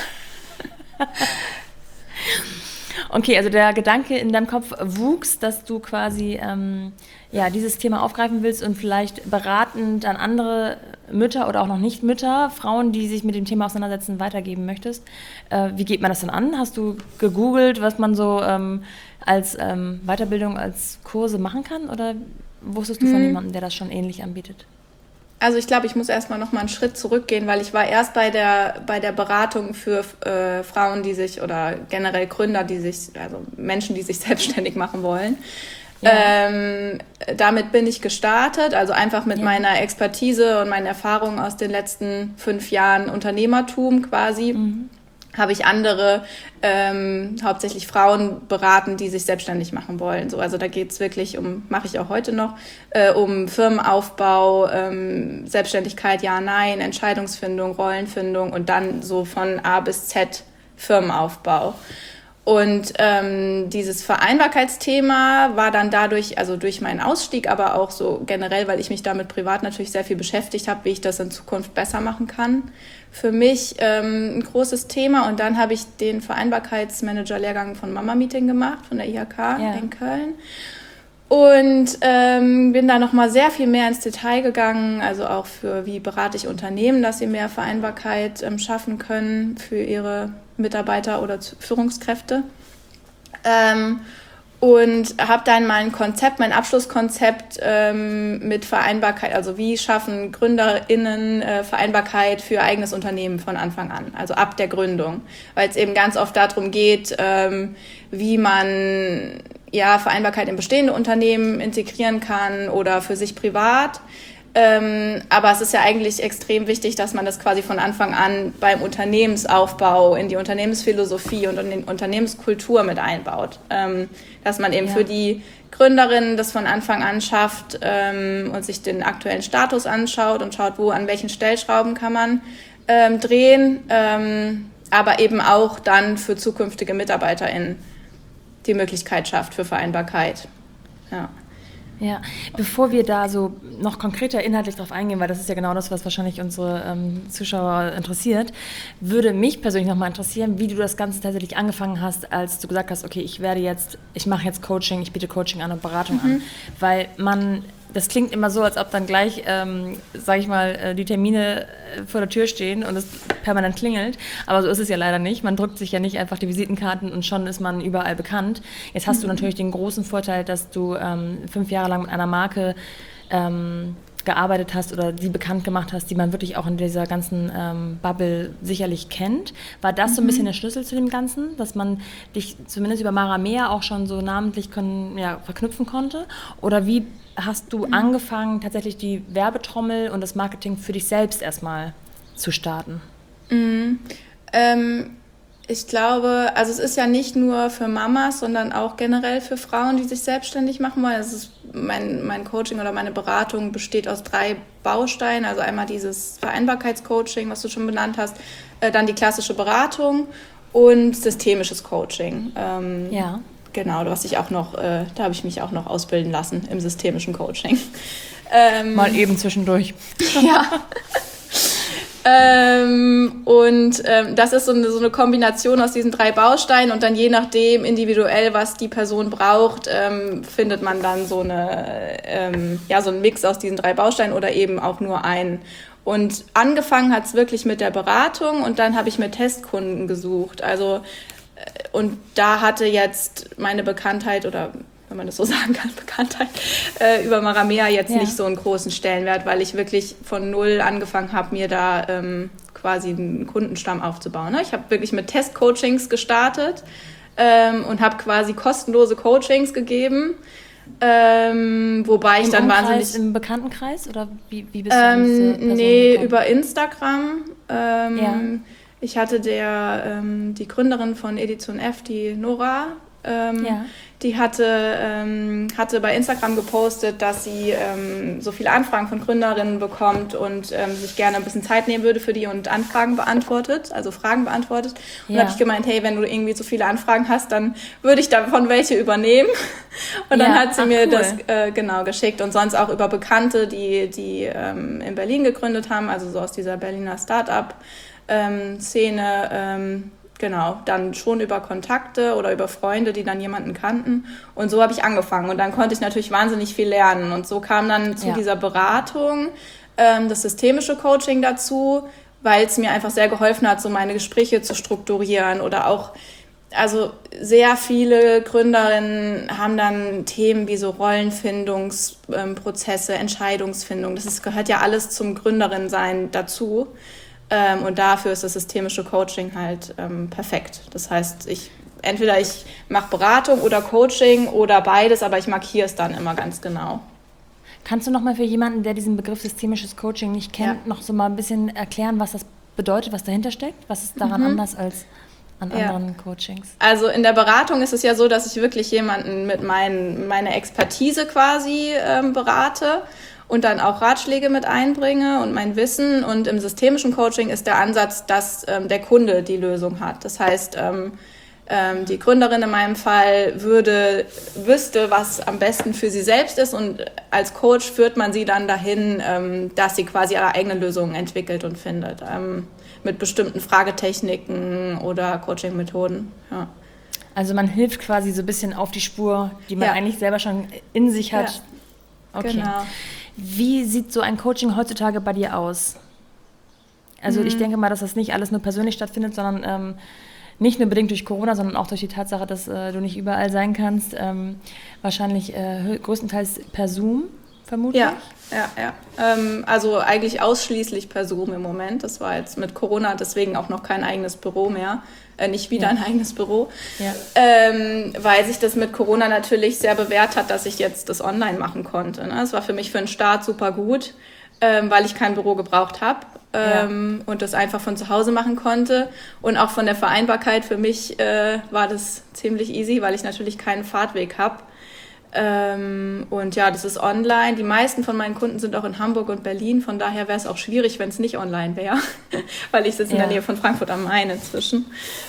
Okay, also der Gedanke in deinem Kopf wuchs, dass du quasi dieses Thema aufgreifen willst und vielleicht beratend an andere Mütter oder auch noch nicht Mütter, Frauen, die sich mit dem Thema auseinandersetzen, weitergeben möchtest. Wie geht man das denn an? Hast du gegoogelt, was man so als Weiterbildung, als Kurse machen kann? Oder wusstest du von jemandem, der das schon ähnlich anbietet? Also ich glaube, ich muss erstmal noch mal einen Schritt zurückgehen, weil ich war erst bei der Beratung für Frauen, die sich oder generell Gründer, also Menschen, die sich selbstständig machen wollen. Ja. Damit bin ich gestartet, also einfach mit meiner Expertise und meinen Erfahrungen aus den letzten 5 Jahren Unternehmertum quasi. Habe ich andere, hauptsächlich Frauen beraten, die sich selbstständig machen wollen. So, also da geht's wirklich mache ich auch heute noch, um Firmenaufbau, Selbstständigkeit, ja, nein, Entscheidungsfindung, Rollenfindung und dann so von A bis Z Firmenaufbau. Und dieses Vereinbarkeitsthema war dann dadurch, also durch meinen Ausstieg, aber auch so generell, weil ich mich damit privat natürlich sehr viel beschäftigt habe, wie ich das in Zukunft besser machen kann. Für mich ein großes Thema. Und dann habe ich den Vereinbarkeitsmanager-Lehrgang von Mama Meeting gemacht, von der IHK in Köln. Und bin da nochmal sehr viel mehr ins Detail gegangen, also auch für wie berate ich Unternehmen, dass sie mehr Vereinbarkeit schaffen können für ihre Mitarbeiter oder Führungskräfte. Und habe dann mein Abschlusskonzept mit Vereinbarkeit, also wie schaffen GründerInnen Vereinbarkeit für eigenes Unternehmen von Anfang an, also ab der Gründung, weil es eben ganz oft darum geht, wie man Vereinbarkeit in bestehende Unternehmen integrieren kann oder für sich privat. Aber es ist ja eigentlich extrem wichtig, dass man das quasi von Anfang an beim Unternehmensaufbau in die Unternehmensphilosophie und in die Unternehmenskultur mit einbaut. Dass man eben für die Gründerinnen das von Anfang an schafft und sich den aktuellen Status anschaut und schaut, an welchen Stellschrauben kann man drehen, aber eben auch dann für zukünftige MitarbeiterInnen die Möglichkeit schafft für Vereinbarkeit. Ja, bevor wir da so noch konkreter inhaltlich drauf eingehen, weil das ist ja genau das, was wahrscheinlich unsere Zuschauer interessiert, würde mich persönlich nochmal interessieren, wie du das Ganze tatsächlich angefangen hast, als du gesagt hast, okay, ich mache jetzt Coaching, ich biete Coaching an und Beratung an. Weil das klingt immer so, als ob dann gleich, sage ich mal, die Termine vor der Tür stehen und es permanent klingelt. Aber so ist es ja leider nicht. Man drückt sich ja nicht einfach die Visitenkarten und schon ist man überall bekannt. Jetzt hast du natürlich den großen Vorteil, dass du 5 Jahre lang mit einer Marke gearbeitet hast oder die bekannt gemacht hast, die man wirklich auch in dieser ganzen Bubble sicherlich kennt. War das so ein bisschen der Schlüssel zu dem Ganzen, dass man dich zumindest über Mara Mea auch schon so namentlich verknüpfen konnte? Oder wie hast du angefangen, tatsächlich die Werbetrommel und das Marketing für dich selbst erstmal zu starten? Ich glaube, also es ist ja nicht nur für Mamas, sondern auch generell für Frauen, die sich selbstständig machen wollen. Es ist mein Coaching oder meine Beratung besteht aus 3 Bausteinen. Also einmal dieses Vereinbarkeitscoaching, was du schon benannt hast, dann die klassische Beratung und systemisches Coaching. Genau, da habe ich mich auch noch ausbilden lassen im systemischen Coaching. Mal eben zwischendurch. Ja. Das ist so eine Kombination aus diesen 3 Bausteinen und dann je nachdem individuell, was die Person braucht, findet man dann so einen Mix aus diesen 3 Bausteinen oder eben auch nur einen. Und angefangen hat es wirklich mit der Beratung und dann habe ich mir Testkunden gesucht. Und da hatte jetzt meine Bekanntheit oder wenn man das so sagen kann, Bekanntheit über Mara Mea jetzt nicht so einen großen Stellenwert, weil ich wirklich von null angefangen habe, mir da quasi einen Kundenstamm aufzubauen. Ne? Ich habe wirklich mit Testcoachings gestartet und habe quasi kostenlose Coachings gegeben, wobei ich dann wahnsinnig... Im Bekanntenkreis oder wie bist du an diese Person gekommen? Über Instagram. Ich hatte die Gründerin von Edition F, die Nora, die hatte bei Instagram gepostet, dass sie so viele Anfragen von Gründerinnen bekommt und sich gerne ein bisschen Zeit nehmen würde für die und Fragen beantwortet. Und da habe ich gemeint, hey, wenn du irgendwie so viele Anfragen hast, dann würde ich davon welche übernehmen. Und dann hat sie mir das geschickt und sonst auch über Bekannte, die in Berlin gegründet haben, also so aus dieser Berliner Start-up-Szene, dann schon über Kontakte oder über Freunde, die dann jemanden kannten. Und so habe ich angefangen. Und dann konnte ich natürlich wahnsinnig viel lernen. Und so kam dann zu dieser Beratung das systemische Coaching dazu, weil es mir einfach sehr geholfen hat, so meine Gespräche zu strukturieren oder auch, also sehr viele Gründerinnen haben dann Themen wie so Rollenfindungsprozesse, Entscheidungsfindung. Gehört ja alles zum Gründerin-Sein dazu. Und dafür ist das systemische Coaching halt perfekt. Das heißt, ich mache Beratung oder Coaching oder beides, aber ich markiere es dann immer ganz genau. Kannst du noch mal für jemanden, der diesen Begriff systemisches Coaching nicht kennt, noch so mal ein bisschen erklären, was das bedeutet, was dahinter steckt? Was ist daran anders als an anderen Coachings? Also in der Beratung ist es ja so, dass ich wirklich jemanden mit meiner Expertise quasi berate und dann auch Ratschläge mit einbringe und mein Wissen. Und im systemischen Coaching ist der Ansatz, dass der Kunde die Lösung hat. Das heißt, die Gründerin in meinem Fall wüsste, was am besten für sie selbst ist. Und als Coach führt man sie dann dahin, dass sie quasi ihre eigenen Lösungen entwickelt und findet. Mit bestimmten Fragetechniken oder Coaching-Methoden. Ja. Also man hilft quasi so ein bisschen auf die Spur, die man eigentlich selber schon in sich hat. Ja. Okay. Genau. Wie sieht so ein Coaching heutzutage bei dir aus? Also ich denke mal, dass das nicht alles nur persönlich stattfindet, sondern nicht nur bedingt durch Corona, sondern auch durch die Tatsache, dass du nicht überall sein kannst. Wahrscheinlich größtenteils per Zoom, vermutlich. Ja. Also eigentlich ausschließlich per Zoom im Moment. Das war jetzt mit Corona deswegen auch noch kein eigenes Büro mehr. Nicht wieder ein eigenes Büro. Ja. Weil sich das mit Corona natürlich sehr bewährt hat, dass ich jetzt das online machen konnte. Ne? Das war für mich für den Start super gut. weil ich kein Büro gebraucht habe. Und das einfach von zu Hause machen konnte. Und auch von der Vereinbarkeit für mich war das ziemlich easy, weil ich natürlich keinen Fahrtweg habe. Und ja, das ist online. Die meisten von meinen Kunden sind auch in Hamburg und Berlin. Von daher wäre es auch schwierig, wenn es nicht online wäre, weil ich sitze in der Nähe von Frankfurt am Main inzwischen.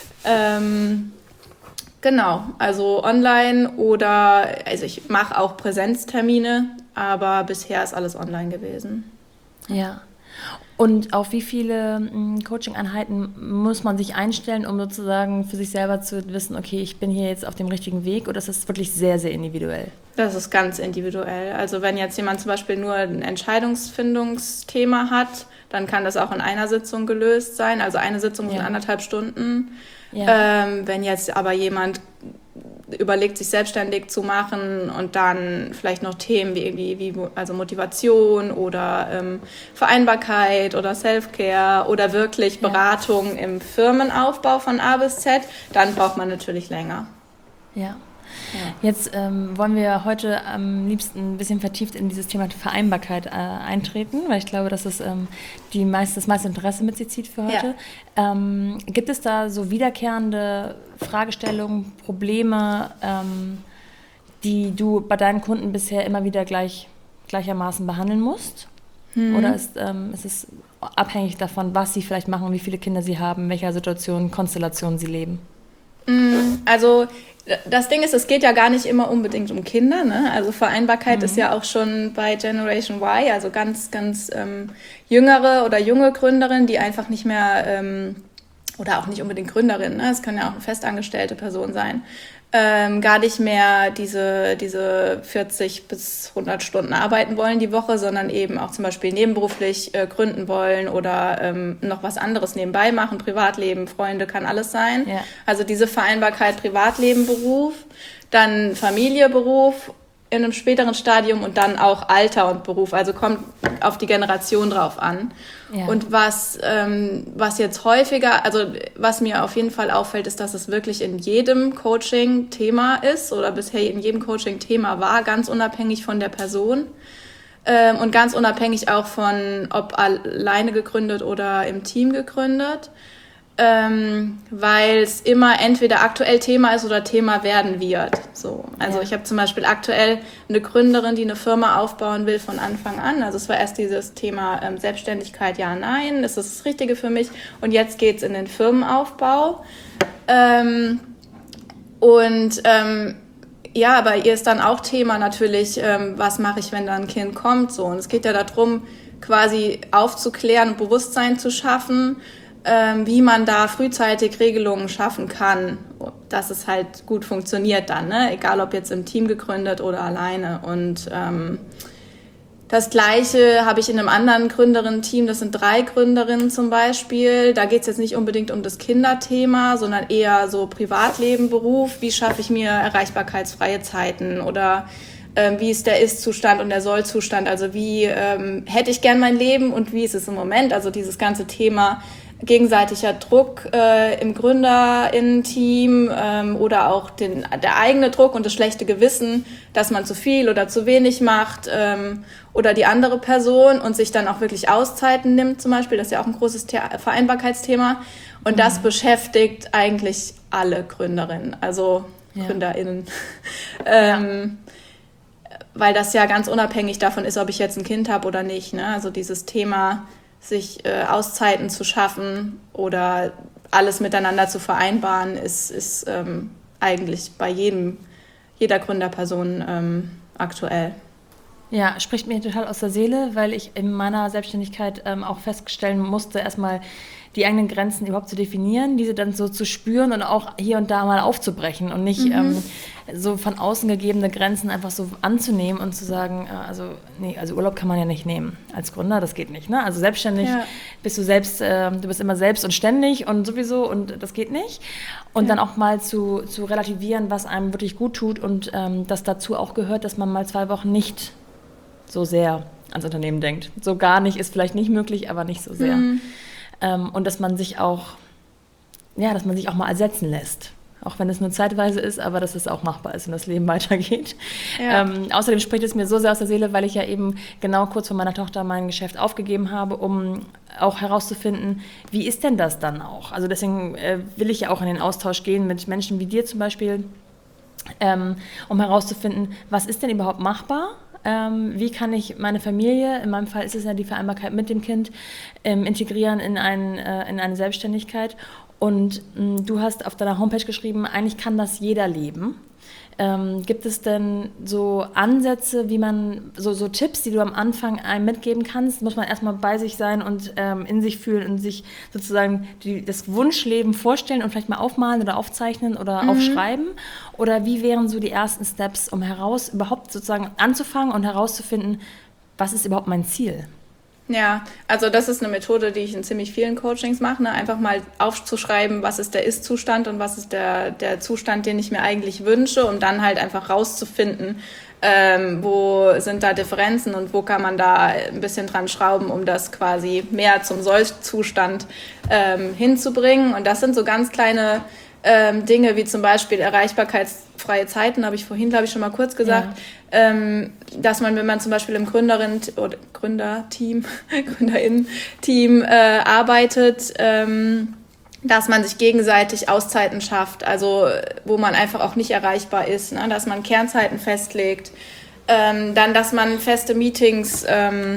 Genau, also online also ich mache auch Präsenztermine, aber bisher ist alles online gewesen. Ja. Und auf wie viele Coaching-Einheiten muss man sich einstellen, um sozusagen für sich selber zu wissen, okay, ich bin hier jetzt auf dem richtigen Weg, oder ist das wirklich sehr, sehr individuell? Das ist ganz individuell. Also wenn jetzt jemand zum Beispiel nur ein Entscheidungsfindungsthema hat, dann kann das auch in einer Sitzung gelöst sein. Also eine Sitzung sind 1,5 Stunden. Ja. Wenn jetzt aber jemand überlegt, sich selbstständig zu machen und dann vielleicht noch Themen wie also Motivation oder Vereinbarkeit oder Self-Care oder wirklich Beratung im Firmenaufbau von A bis Z, dann braucht man natürlich länger. Ja. Jetzt wollen wir heute am liebsten ein bisschen vertieft in dieses Thema Vereinbarkeit eintreten, weil ich glaube, dass es das meiste Interesse mit sich zieht für heute. Ja. Gibt es da so wiederkehrende Fragestellungen, Probleme, die du bei deinen Kunden bisher immer wieder gleichermaßen behandeln musst? Oder ist es abhängig davon, was sie vielleicht machen, wie viele Kinder sie haben, in welcher Situation, Konstellation sie leben? Also das Ding ist, es geht ja gar nicht immer unbedingt um Kinder, ne? Also Vereinbarkeit ist ja auch schon bei Generation Y, also ganz, ganz jüngere oder junge Gründerinnen, die einfach nicht mehr, oder auch nicht unbedingt Gründerin, ne? Es kann ja auch eine festangestellte Person sein, gar nicht mehr diese 40 bis 100 Stunden arbeiten wollen die Woche, sondern eben auch zum Beispiel nebenberuflich gründen wollen oder noch was anderes nebenbei machen, Privatleben, Freunde, kann alles sein. Ja. Also diese Vereinbarkeit Privatleben, Beruf, dann Familie, Beruf in einem späteren Stadium und dann auch Alter und Beruf. Also kommt auf die Generation drauf an. Ja. Und was jetzt häufiger, also was mir auf jeden Fall auffällt, ist, dass es wirklich in jedem Coaching Thema ist oder bisher in jedem Coaching Thema war, ganz unabhängig von der Person und ganz unabhängig auch von, ob alleine gegründet oder im Team gegründet. Weil es immer entweder aktuell Thema ist oder Thema werden wird. So. Also ich habe zum Beispiel aktuell eine Gründerin, die eine Firma aufbauen will von Anfang an. Also es war erst dieses Thema Selbstständigkeit, ja, nein, ist das Richtige für mich? Und jetzt geht's in den Firmenaufbau. Ja, bei ihr ist dann auch Thema natürlich, was mache ich, wenn da ein Kind kommt? So. Und es geht ja darum, quasi aufzuklären und Bewusstsein zu schaffen, wie man da frühzeitig Regelungen schaffen kann, dass es halt gut funktioniert dann, ne? Egal ob jetzt im Team gegründet oder alleine. Und das Gleiche habe ich in einem anderen Gründerinnen-Team, das sind 3 Gründerinnen zum Beispiel. Da geht es jetzt nicht unbedingt um das Kinderthema, sondern eher so Privatleben, Beruf, wie schaffe ich mir erreichbarkeitsfreie Zeiten oder wie ist der Ist-Zustand und der Soll-Zustand, also wie hätte ich gern mein Leben und wie ist es im Moment, also dieses ganze Thema gegenseitiger Druck im GründerInnen-Team oder auch der eigene Druck und das schlechte Gewissen, dass man zu viel oder zu wenig macht oder die andere Person und sich dann auch wirklich Auszeiten nimmt zum Beispiel, das ist ja auch ein großes Vereinbarkeitsthema und das beschäftigt eigentlich alle Gründerinnen, also GründerInnen. Weil das ja ganz unabhängig davon ist, ob ich jetzt ein Kind habe oder nicht, ne? Also dieses Thema, sich Auszeiten zu schaffen oder alles miteinander zu vereinbaren, ist eigentlich bei jeder Gründerperson aktuell. Ja, spricht mir total aus der Seele, weil ich in meiner Selbstständigkeit auch feststellen musste, erstmal die eigenen Grenzen überhaupt zu definieren, diese dann so zu spüren und auch hier und da mal aufzubrechen und nicht so von außen gegebene Grenzen einfach so anzunehmen und zu sagen, also Urlaub kann man ja nicht nehmen als Gründer, das geht nicht, ne? Also selbstständig bist du selbst, du bist immer selbst und ständig und sowieso und das geht nicht. Und dann auch mal zu relativieren, was einem wirklich gut tut und dass dazu auch gehört, dass man mal 2 Wochen nicht so sehr ans Unternehmen denkt. So gar nicht ist vielleicht nicht möglich, aber nicht so sehr. Und dass man sich auch mal ersetzen lässt. auch wenn es nur zeitweise ist, aber dass es auch machbar ist und das Leben weitergeht. Ja. Außerdem spricht es mir so sehr aus der Seele, weil ich ja eben genau kurz vor meiner Tochter mein Geschäft aufgegeben habe, um auch herauszufinden, wie ist denn das dann auch? Also deswegen will ich ja auch in den Austausch gehen mit Menschen wie dir zum Beispiel, um herauszufinden, was ist denn überhaupt machbar? Wie kann ich meine Familie, in meinem Fall ist es ja die Vereinbarkeit mit dem Kind, integrieren in eine Selbstständigkeit. Und du hast auf deiner Homepage geschrieben, eigentlich kann das jeder leben. Gibt es denn so Ansätze, wie man, so Tipps, die du am Anfang einem mitgeben kannst? Muss man erstmal bei sich sein und in sich fühlen und sich sozusagen das Wunschleben vorstellen und vielleicht mal aufmalen oder aufzeichnen oder aufschreiben? Oder wie wären so die ersten Steps, um überhaupt sozusagen anzufangen und herauszufinden, was ist überhaupt mein Ziel? Ja, also das ist eine Methode, die ich in ziemlich vielen Coachings mache, ne? Einfach mal aufzuschreiben, was ist der Ist-Zustand und was ist der Zustand, den ich mir eigentlich wünsche, um dann halt einfach rauszufinden, wo sind da Differenzen und wo kann man da ein bisschen dran schrauben, um das quasi mehr zum Soll-Zustand hinzubringen. Und das sind so ganz kleine Dinge wie zum Beispiel erreichbarkeitsfreie Zeiten, habe ich vorhin, glaube ich, schon mal kurz gesagt, dass man, wenn man zum Beispiel im GründerInnen-Team arbeitet, dass man sich gegenseitig Auszeiten schafft, also wo man einfach auch nicht erreichbar ist, ne? Dass man Kernzeiten festlegt, dann, dass man feste Meetings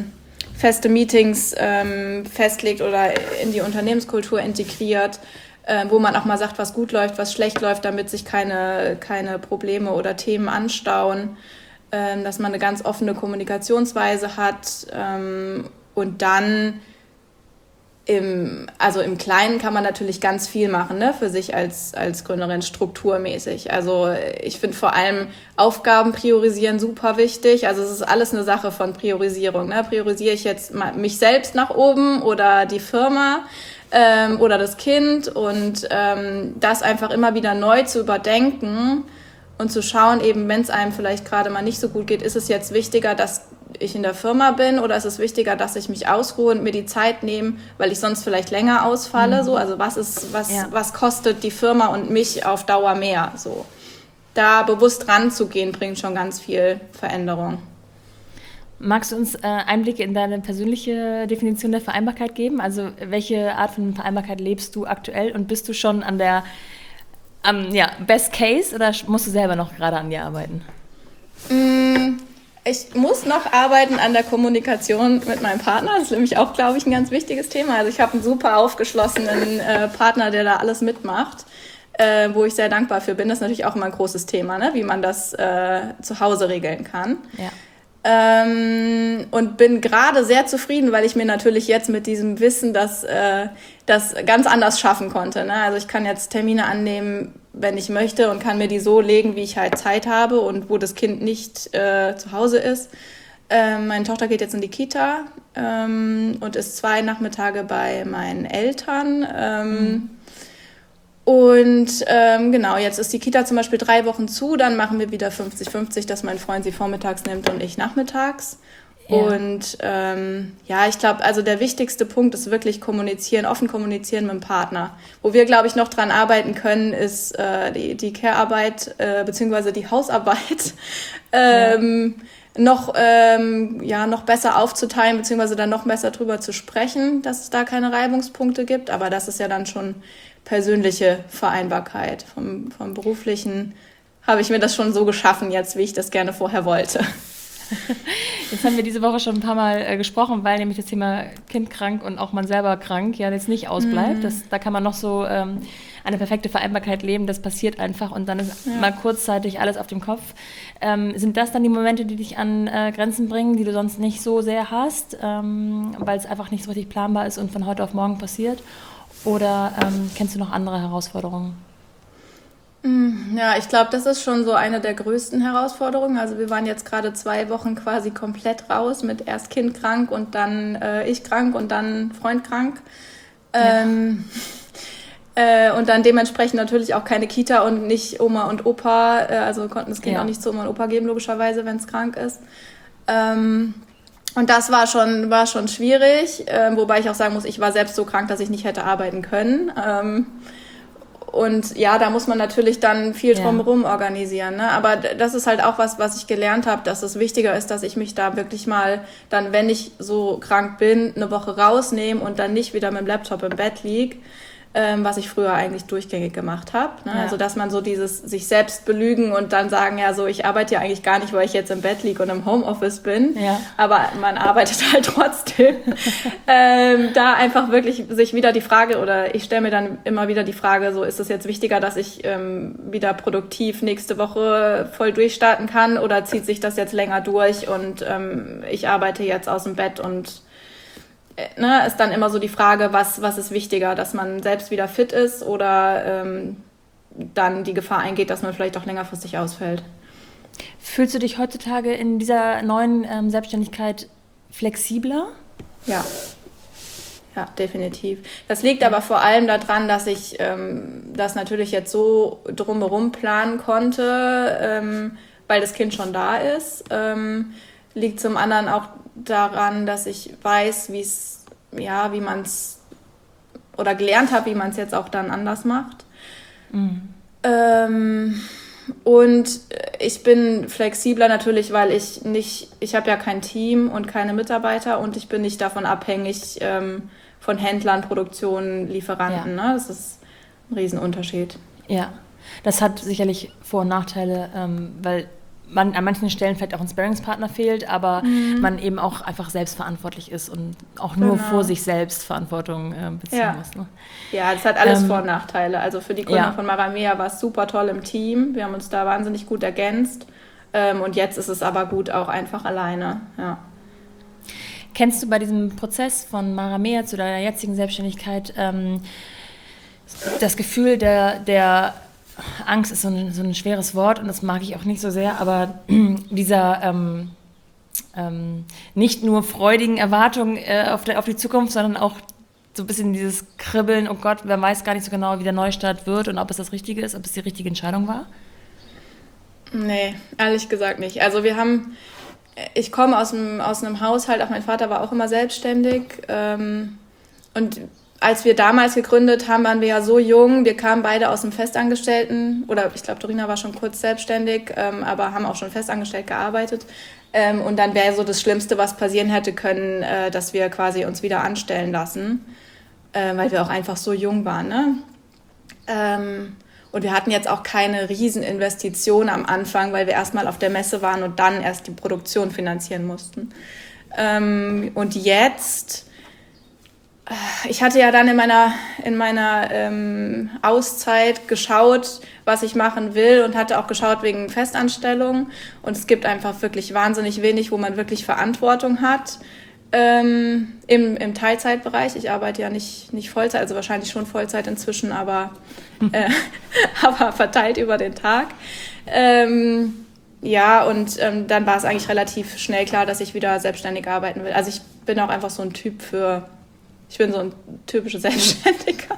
festlegt oder in die Unternehmenskultur integriert, wo man auch mal sagt, was gut läuft, was schlecht läuft, damit sich keine Probleme oder Themen anstauen, dass man eine ganz offene Kommunikationsweise hat, und dann im Kleinen kann man natürlich ganz viel machen, ne, für sich als Gründerin strukturmäßig. Also ich finde vor allem Aufgaben priorisieren super wichtig. Also es ist alles eine Sache von Priorisierung. Ne? Priorisiere ich jetzt mich selbst nach oben oder die Firma oder das Kind, und das einfach immer wieder neu zu überdenken und zu schauen, eben wenn es einem vielleicht gerade mal nicht so gut geht, ist es jetzt wichtiger, dass ich in der Firma bin, oder ist es wichtiger, dass ich mich ausruhe und mir die Zeit nehme, weil ich sonst vielleicht länger ausfalle? So, also was kostet die Firma und mich auf Dauer mehr? So, da bewusst ranzugehen, bringt schon ganz viel Veränderung. Magst du uns Einblicke in deine persönliche Definition der Vereinbarkeit geben? Also welche Art von Vereinbarkeit lebst du aktuell, und bist du schon an der Best Case, oder musst du selber noch gerade an dir arbeiten? Ich muss noch arbeiten an der Kommunikation mit meinem Partner. Das ist nämlich auch, glaube ich, ein ganz wichtiges Thema. Also ich habe einen super aufgeschlossenen Partner, der da alles mitmacht, wo ich sehr dankbar für bin. Das ist natürlich auch immer ein großes Thema, ne? Wie man das zu Hause regeln kann. Ja. Und bin gerade sehr zufrieden, weil ich mir natürlich jetzt mit diesem Wissen das ganz anders schaffen konnte. Ne? Also ich kann jetzt Termine annehmen, wenn ich möchte, und kann mir die so legen, wie ich halt Zeit habe und wo das Kind nicht zu Hause ist. Meine Tochter geht jetzt in die Kita und ist 2 Nachmittage bei meinen Eltern. Und genau, jetzt ist die Kita zum Beispiel 3 Wochen zu, dann machen wir wieder 50-50, dass mein Freund sie vormittags nimmt und ich nachmittags. Ja. Und ich glaube, also der wichtigste Punkt ist wirklich offen kommunizieren mit dem Partner. Wo wir, glaube ich, noch dran arbeiten können, ist die Care-Arbeit beziehungsweise die Hausarbeit noch besser aufzuteilen, beziehungsweise dann noch besser drüber zu sprechen, dass es da keine Reibungspunkte gibt. Aber das ist ja dann schon persönliche Vereinbarkeit. Vom Beruflichen habe ich mir das schon so geschaffen jetzt, wie ich das gerne vorher wollte. Jetzt haben wir diese Woche schon ein paar Mal gesprochen, weil nämlich das Thema Kind krank und auch man selber krank ja jetzt nicht ausbleibt. Da kann man noch so eine perfekte Vereinbarkeit leben, das passiert einfach und dann ist mal kurzzeitig alles auf dem Kopf. Sind das dann die Momente, die dich an Grenzen bringen, die du sonst nicht so sehr hast, weil es einfach nicht so richtig planbar ist und von heute auf morgen passiert? Oder kennst du noch andere Herausforderungen? Ja, ich glaube, das ist schon so eine der größten Herausforderungen. Also wir waren jetzt gerade 2 Wochen quasi komplett raus mit erst Kind krank und dann ich krank und dann Freund krank. Und dann dementsprechend natürlich auch keine Kita und nicht Oma und Opa. Also konnten das Kind auch nicht zu Oma und Opa geben, logischerweise, wenn es krank ist. Und das war schon schwierig, wobei ich auch sagen muss, ich war selbst so krank, dass ich nicht hätte arbeiten können. Und ja, da muss man natürlich dann viel drumherum organisieren. Ne? Aber das ist halt auch was ich gelernt habe, dass es wichtiger ist, dass ich mich da wirklich mal dann, wenn ich so krank bin, eine Woche rausnehme und dann nicht wieder mit dem Laptop im Bett liege, was ich früher eigentlich durchgängig gemacht habe. Ne? Ja. Also dass man so dieses sich selbst belügen und dann sagen, ja so, ich arbeite ja eigentlich gar nicht, weil ich jetzt im Bett liege und im Homeoffice bin, aber man arbeitet halt trotzdem. Da einfach wirklich sich wieder die Frage, oder ich stelle mir dann immer wieder die Frage, so ist es jetzt wichtiger, dass ich wieder produktiv nächste Woche voll durchstarten kann, oder zieht sich das jetzt länger durch und ich arbeite jetzt aus dem Bett und ist dann immer so die Frage, was ist wichtiger, dass man selbst wieder fit ist oder dann die Gefahr eingeht, dass man vielleicht auch längerfristig ausfällt. Fühlst du dich heutzutage in dieser neuen Selbstständigkeit flexibler? Ja, definitiv. Das liegt aber vor allem daran, dass ich das natürlich jetzt so drumherum planen konnte, weil das Kind schon da ist. Liegt zum anderen auch daran, dass ich weiß, wie man es, oder gelernt habe, wie man es jetzt auch dann anders macht. Und ich bin flexibler natürlich, weil ich habe ja kein Team und keine Mitarbeiter und ich bin nicht davon abhängig von Händlern, Produktionen, Lieferanten. Ne? Das ist ein Riesenunterschied. Ja, das hat sicherlich Vor- und Nachteile, weil man an manchen Stellen vielleicht auch ein Sparringspartner fehlt, aber man eben auch einfach selbstverantwortlich ist und auch nur vor sich selbst Verantwortung beziehen muss. Ne? Ja, das hat alles Vor- und Nachteile. Also für die Gründung von Maramea war es super toll im Team. Wir haben uns da wahnsinnig gut ergänzt. Und jetzt ist es aber gut auch einfach alleine. Ja. Kennst du bei diesem Prozess von Maramea zu deiner jetzigen Selbstständigkeit das Gefühl der Angst ist so ein schweres Wort und das mag ich auch nicht so sehr, aber dieser nicht nur freudigen Erwartungen auf die Zukunft, sondern auch so ein bisschen dieses Kribbeln, oh Gott, wer weiß gar nicht so genau, wie der Neustart wird und ob es das Richtige ist, ob es die richtige Entscheidung war? Nee, ehrlich gesagt nicht. Also ich komme aus einem Haushalt, auch mein Vater war auch immer selbstständig und als wir damals gegründet haben, waren wir ja so jung. Wir kamen beide aus dem Festangestellten, oder ich glaube, Dorina war schon kurz selbstständig, aber haben auch schon festangestellt gearbeitet. Und dann wäre so das Schlimmste, was passieren hätte können, dass wir quasi uns wieder anstellen lassen, weil wir auch einfach so jung waren. Ne? Und wir hatten jetzt auch keine Rieseninvestition am Anfang, weil wir erstmal auf der Messe waren und dann erst die Produktion finanzieren mussten. Und jetzt... Ich hatte ja dann in meiner Auszeit geschaut, was ich machen will und hatte auch geschaut wegen Festanstellung. Und es gibt einfach wirklich wahnsinnig wenig, wo man wirklich Verantwortung hat im Teilzeitbereich. Ich arbeite ja nicht Vollzeit, also wahrscheinlich schon Vollzeit inzwischen, aber verteilt über den Tag. Dann war es eigentlich relativ schnell klar, dass ich wieder selbstständig arbeiten will. Also ich bin auch einfach so ein Typ ich bin so ein typischer Selbstständiger.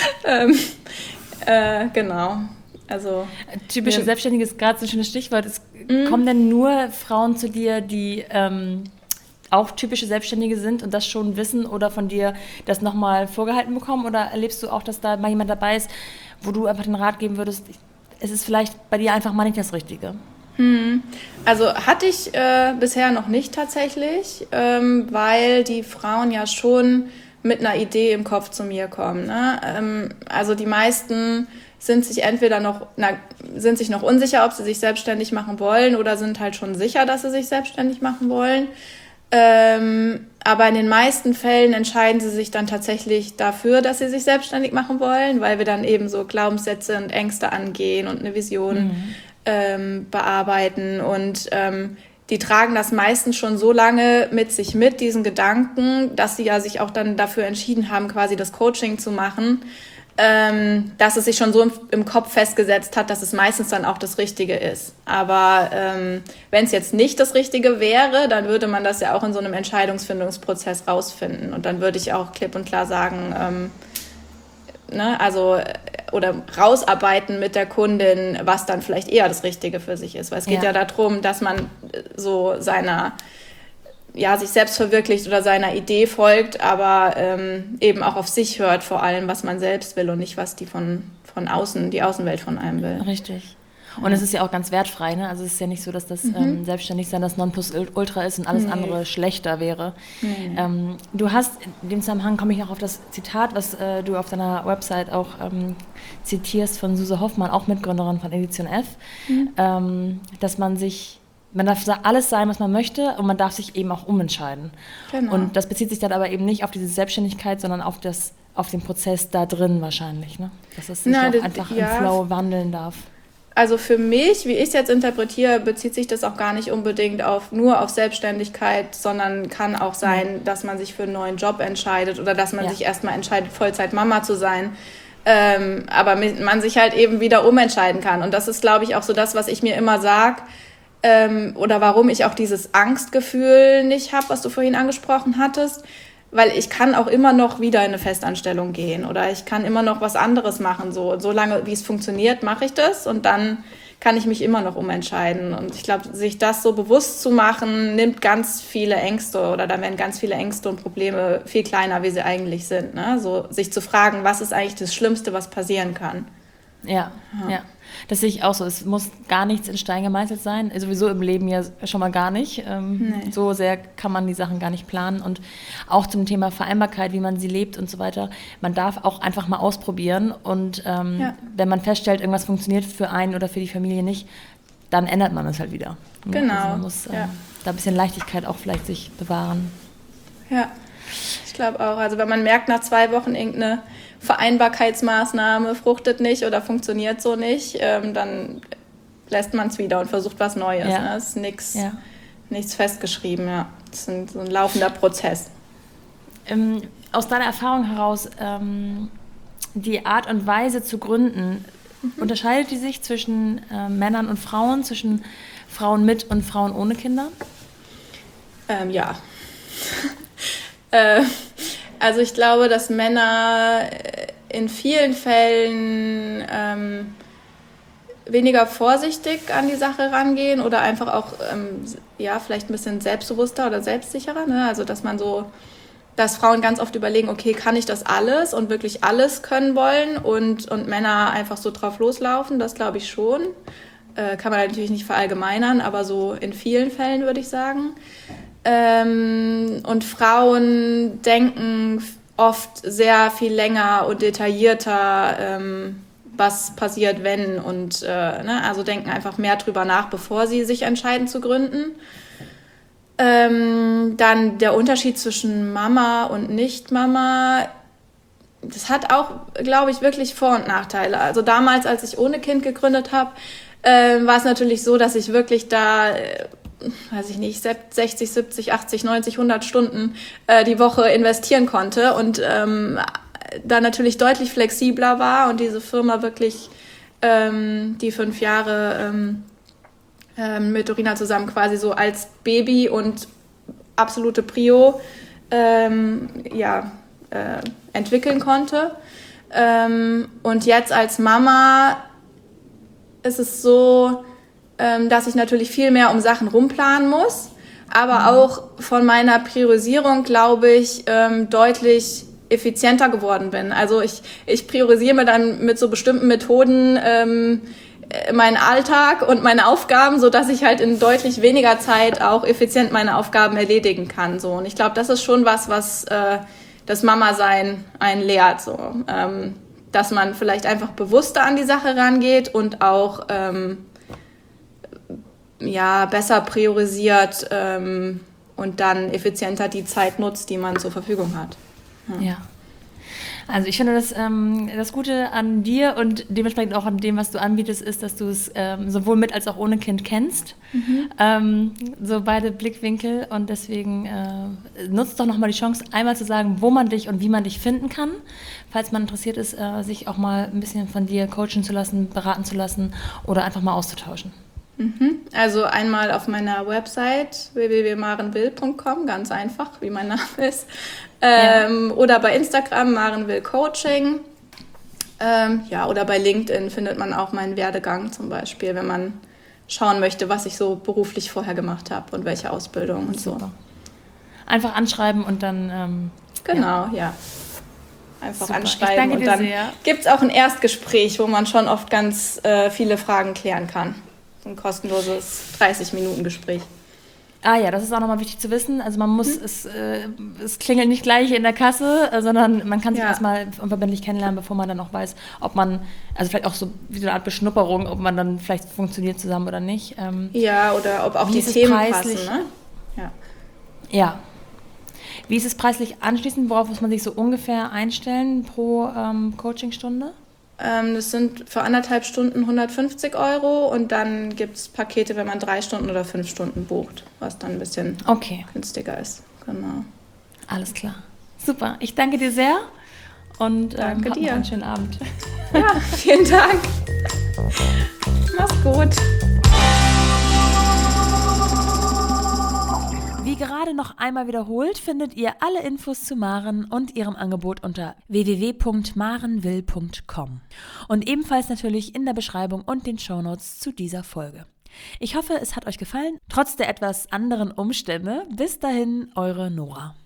Genau. Also, typische Selbstständige ist gerade so ein schönes Stichwort. Kommen denn nur Frauen zu dir, die auch typische Selbstständige sind und das schon wissen oder von dir das nochmal vorgehalten bekommen? Oder erlebst du auch, dass da mal jemand dabei ist, wo du einfach den Rat geben würdest, es ist vielleicht bei dir einfach mal nicht das Richtige? Also hatte ich bisher noch nicht tatsächlich, weil die Frauen ja schon mit einer Idee im Kopf zu mir kommen. Ne? Also die meisten sind sich entweder noch unsicher, ob sie sich selbstständig machen wollen oder sind halt schon sicher, dass sie sich selbstständig machen wollen. Aber in den meisten Fällen entscheiden sie sich dann tatsächlich dafür, dass sie sich selbstständig machen wollen, weil wir dann eben so Glaubenssätze und Ängste angehen und eine Vision bearbeiten und die tragen das meistens schon so lange mit sich mit, diesen Gedanken, dass sie ja sich auch dann dafür entschieden haben, quasi das Coaching zu machen, dass es sich schon so im Kopf festgesetzt hat, dass es meistens dann auch das Richtige ist. Aber wenn es jetzt nicht das Richtige wäre, dann würde man das ja auch in so einem Entscheidungsfindungsprozess rausfinden. Und dann würde ich auch klipp und klar sagen, oder rausarbeiten mit der Kundin, was dann vielleicht eher das Richtige für sich ist. Weil es geht ja darum, dass man so seiner sich selbst verwirklicht oder seiner Idee folgt, aber eben auch auf sich hört, vor allem, was man selbst will und nicht, was die von außen, die Außenwelt von einem will. Richtig. Und es ist ja auch ganz wertfrei, ne? Also es ist ja nicht so, dass das Selbstständigsein das Nonplusultra ist und alles andere schlechter wäre. Du hast, in dem Zusammenhang komme ich auch auf das Zitat, was du auf deiner Website auch zitierst von Suse Hoffmann, auch Mitgründerin von Edition F, dass man darf alles sein, was man möchte und man darf sich eben auch umentscheiden. Genau. Und das bezieht sich dann aber eben nicht auf diese Selbstständigkeit, sondern auf den Prozess da drin wahrscheinlich, ne? Dass es sich auch einfach im Flow wandeln darf. Also für mich, wie ich es jetzt interpretiere, bezieht sich das auch gar nicht unbedingt nur auf Selbstständigkeit, sondern kann auch sein, dass man sich für einen neuen Job entscheidet oder dass man sich erstmal entscheidet, Vollzeit-Mama zu sein. Aber man sich halt eben wieder umentscheiden kann. Und das ist, glaube ich, auch so das, was ich mir immer sage, oder warum ich auch dieses Angstgefühl nicht habe, was du vorhin angesprochen hattest. Weil ich kann auch immer noch wieder in eine Festanstellung gehen oder ich kann immer noch was anderes machen. So lange, wie es funktioniert, mache ich das und dann kann ich mich immer noch umentscheiden. Und ich glaube, sich das so bewusst zu machen, nimmt ganz viele Ängste oder da werden ganz viele Ängste und Probleme viel kleiner, wie sie eigentlich sind. Ne? So sich zu fragen, was ist eigentlich das Schlimmste, was passieren kann. Ja. Das sehe ich auch so. Es muss gar nichts in Stein gemeißelt sein. Sowieso im Leben ja schon mal gar nicht. Nee. So sehr kann man die Sachen gar nicht planen. Und auch zum Thema Vereinbarkeit, wie man sie lebt und so weiter. Man darf auch einfach mal ausprobieren. Und wenn man feststellt, irgendwas funktioniert für einen oder für die Familie nicht, dann ändert man es halt wieder. Genau. Also man muss da ein bisschen Leichtigkeit auch vielleicht sich bewahren. Ja, ich glaube auch. Also wenn man merkt, nach 2 Wochen irgendeine Vereinbarkeitsmaßnahme fruchtet nicht oder funktioniert so nicht, dann lässt man es wieder und versucht was Neues. Ja. Ne? Es ist nichts festgeschrieben. Ja. Es ist so ein laufender Prozess. Aus deiner Erfahrung heraus, die Art und Weise zu gründen, unterscheidet die sich zwischen Männern und Frauen, zwischen Frauen mit und Frauen ohne Kinder? Ja. Also ich glaube, dass Männer in vielen Fällen weniger vorsichtig an die Sache rangehen oder einfach auch vielleicht ein bisschen selbstbewusster oder selbstsicherer. Ne? Also dass Frauen ganz oft überlegen, okay, kann ich das alles und wirklich alles können wollen und Männer einfach so drauf loslaufen, das glaube ich schon. Kann man natürlich nicht verallgemeinern, aber so in vielen Fällen würde ich sagen. Und Frauen denken oft sehr viel länger und detaillierter, was passiert, wenn und also denken einfach mehr drüber nach, bevor sie sich entscheiden zu gründen. Dann der Unterschied zwischen Mama und Nicht-Mama, das hat auch, glaube ich, wirklich Vor- und Nachteile. Also damals, als ich ohne Kind gegründet habe, war es natürlich so, dass ich wirklich da, 60, 70, 80, 90, 100 Stunden die Woche investieren konnte und da natürlich deutlich flexibler war und diese Firma wirklich die 5 Jahre mit Dorina zusammen quasi so als Baby und absolute Prio entwickeln konnte. Und jetzt als Mama ist es so, dass ich natürlich viel mehr um Sachen rumplanen muss, aber auch von meiner Priorisierung, glaube ich, deutlich effizienter geworden bin. Also ich priorisiere mir dann mit so bestimmten Methoden meinen Alltag und meine Aufgaben, so dass ich halt in deutlich weniger Zeit auch effizient meine Aufgaben erledigen kann. So. Und ich glaube, das ist schon was das Mama-Sein einen lehrt. So. Dass man vielleicht einfach bewusster an die Sache rangeht und auch besser priorisiert und dann effizienter die Zeit nutzt, die man zur Verfügung hat. Ja. Also ich finde, das Gute an dir und dementsprechend auch an dem, was du anbietest, ist, dass du es sowohl mit als auch ohne Kind kennst. So beide Blickwinkel. Und deswegen nutzt doch nochmal die Chance, einmal zu sagen, wo man dich und wie man dich finden kann. Falls man interessiert ist, sich auch mal ein bisschen von dir coachen zu lassen, beraten zu lassen oder einfach mal auszutauschen. Also einmal auf meiner Website www.marenwill.com, ganz einfach, wie mein Name ist. Oder bei Instagram Marenwill Coaching. Oder bei LinkedIn findet man auch meinen Werdegang zum Beispiel, wenn man schauen möchte, was ich so beruflich vorher gemacht habe und welche Ausbildung und so. Einfach anschreiben und dann... Genau, ja. Einfach Super. anschreiben Ich danke und dir dann sehr. gibt es auch ein Erstgespräch, wo man schon oft ganz viele Fragen klären kann. So ein kostenloses 30-Minuten-Gespräch. Ah ja, das ist auch nochmal wichtig zu wissen. Also man muss, es klingelt nicht gleich in der Kasse, sondern man kann sich erstmal unverbindlich kennenlernen, bevor man dann auch weiß, ob man, also vielleicht auch so wie so eine Art Beschnupperung, ob man dann vielleicht funktioniert zusammen oder nicht. Ja, oder ob auch Wie die ist es Themen preislich? passen, ne? Ja. Ja. Wie ist es preislich anschließend? Worauf muss man sich so ungefähr einstellen pro Coachingstunde? Das sind für 1,5 Stunden 150 € und dann gibt es Pakete, wenn man 3 Stunden oder 5 Stunden bucht, was dann ein bisschen günstiger ist. Genau. Alles klar. Super. Ich danke dir sehr und Danke hab dir. noch einen schönen Abend. Ja, vielen Dank. Mach's gut. Wie gerade noch einmal wiederholt, findet ihr alle Infos zu Maren und ihrem Angebot unter www.marenwill.com und ebenfalls natürlich in der Beschreibung und den Shownotes zu dieser Folge. Ich hoffe, es hat euch gefallen, trotz der etwas anderen Umstände. Bis dahin, eure Nora.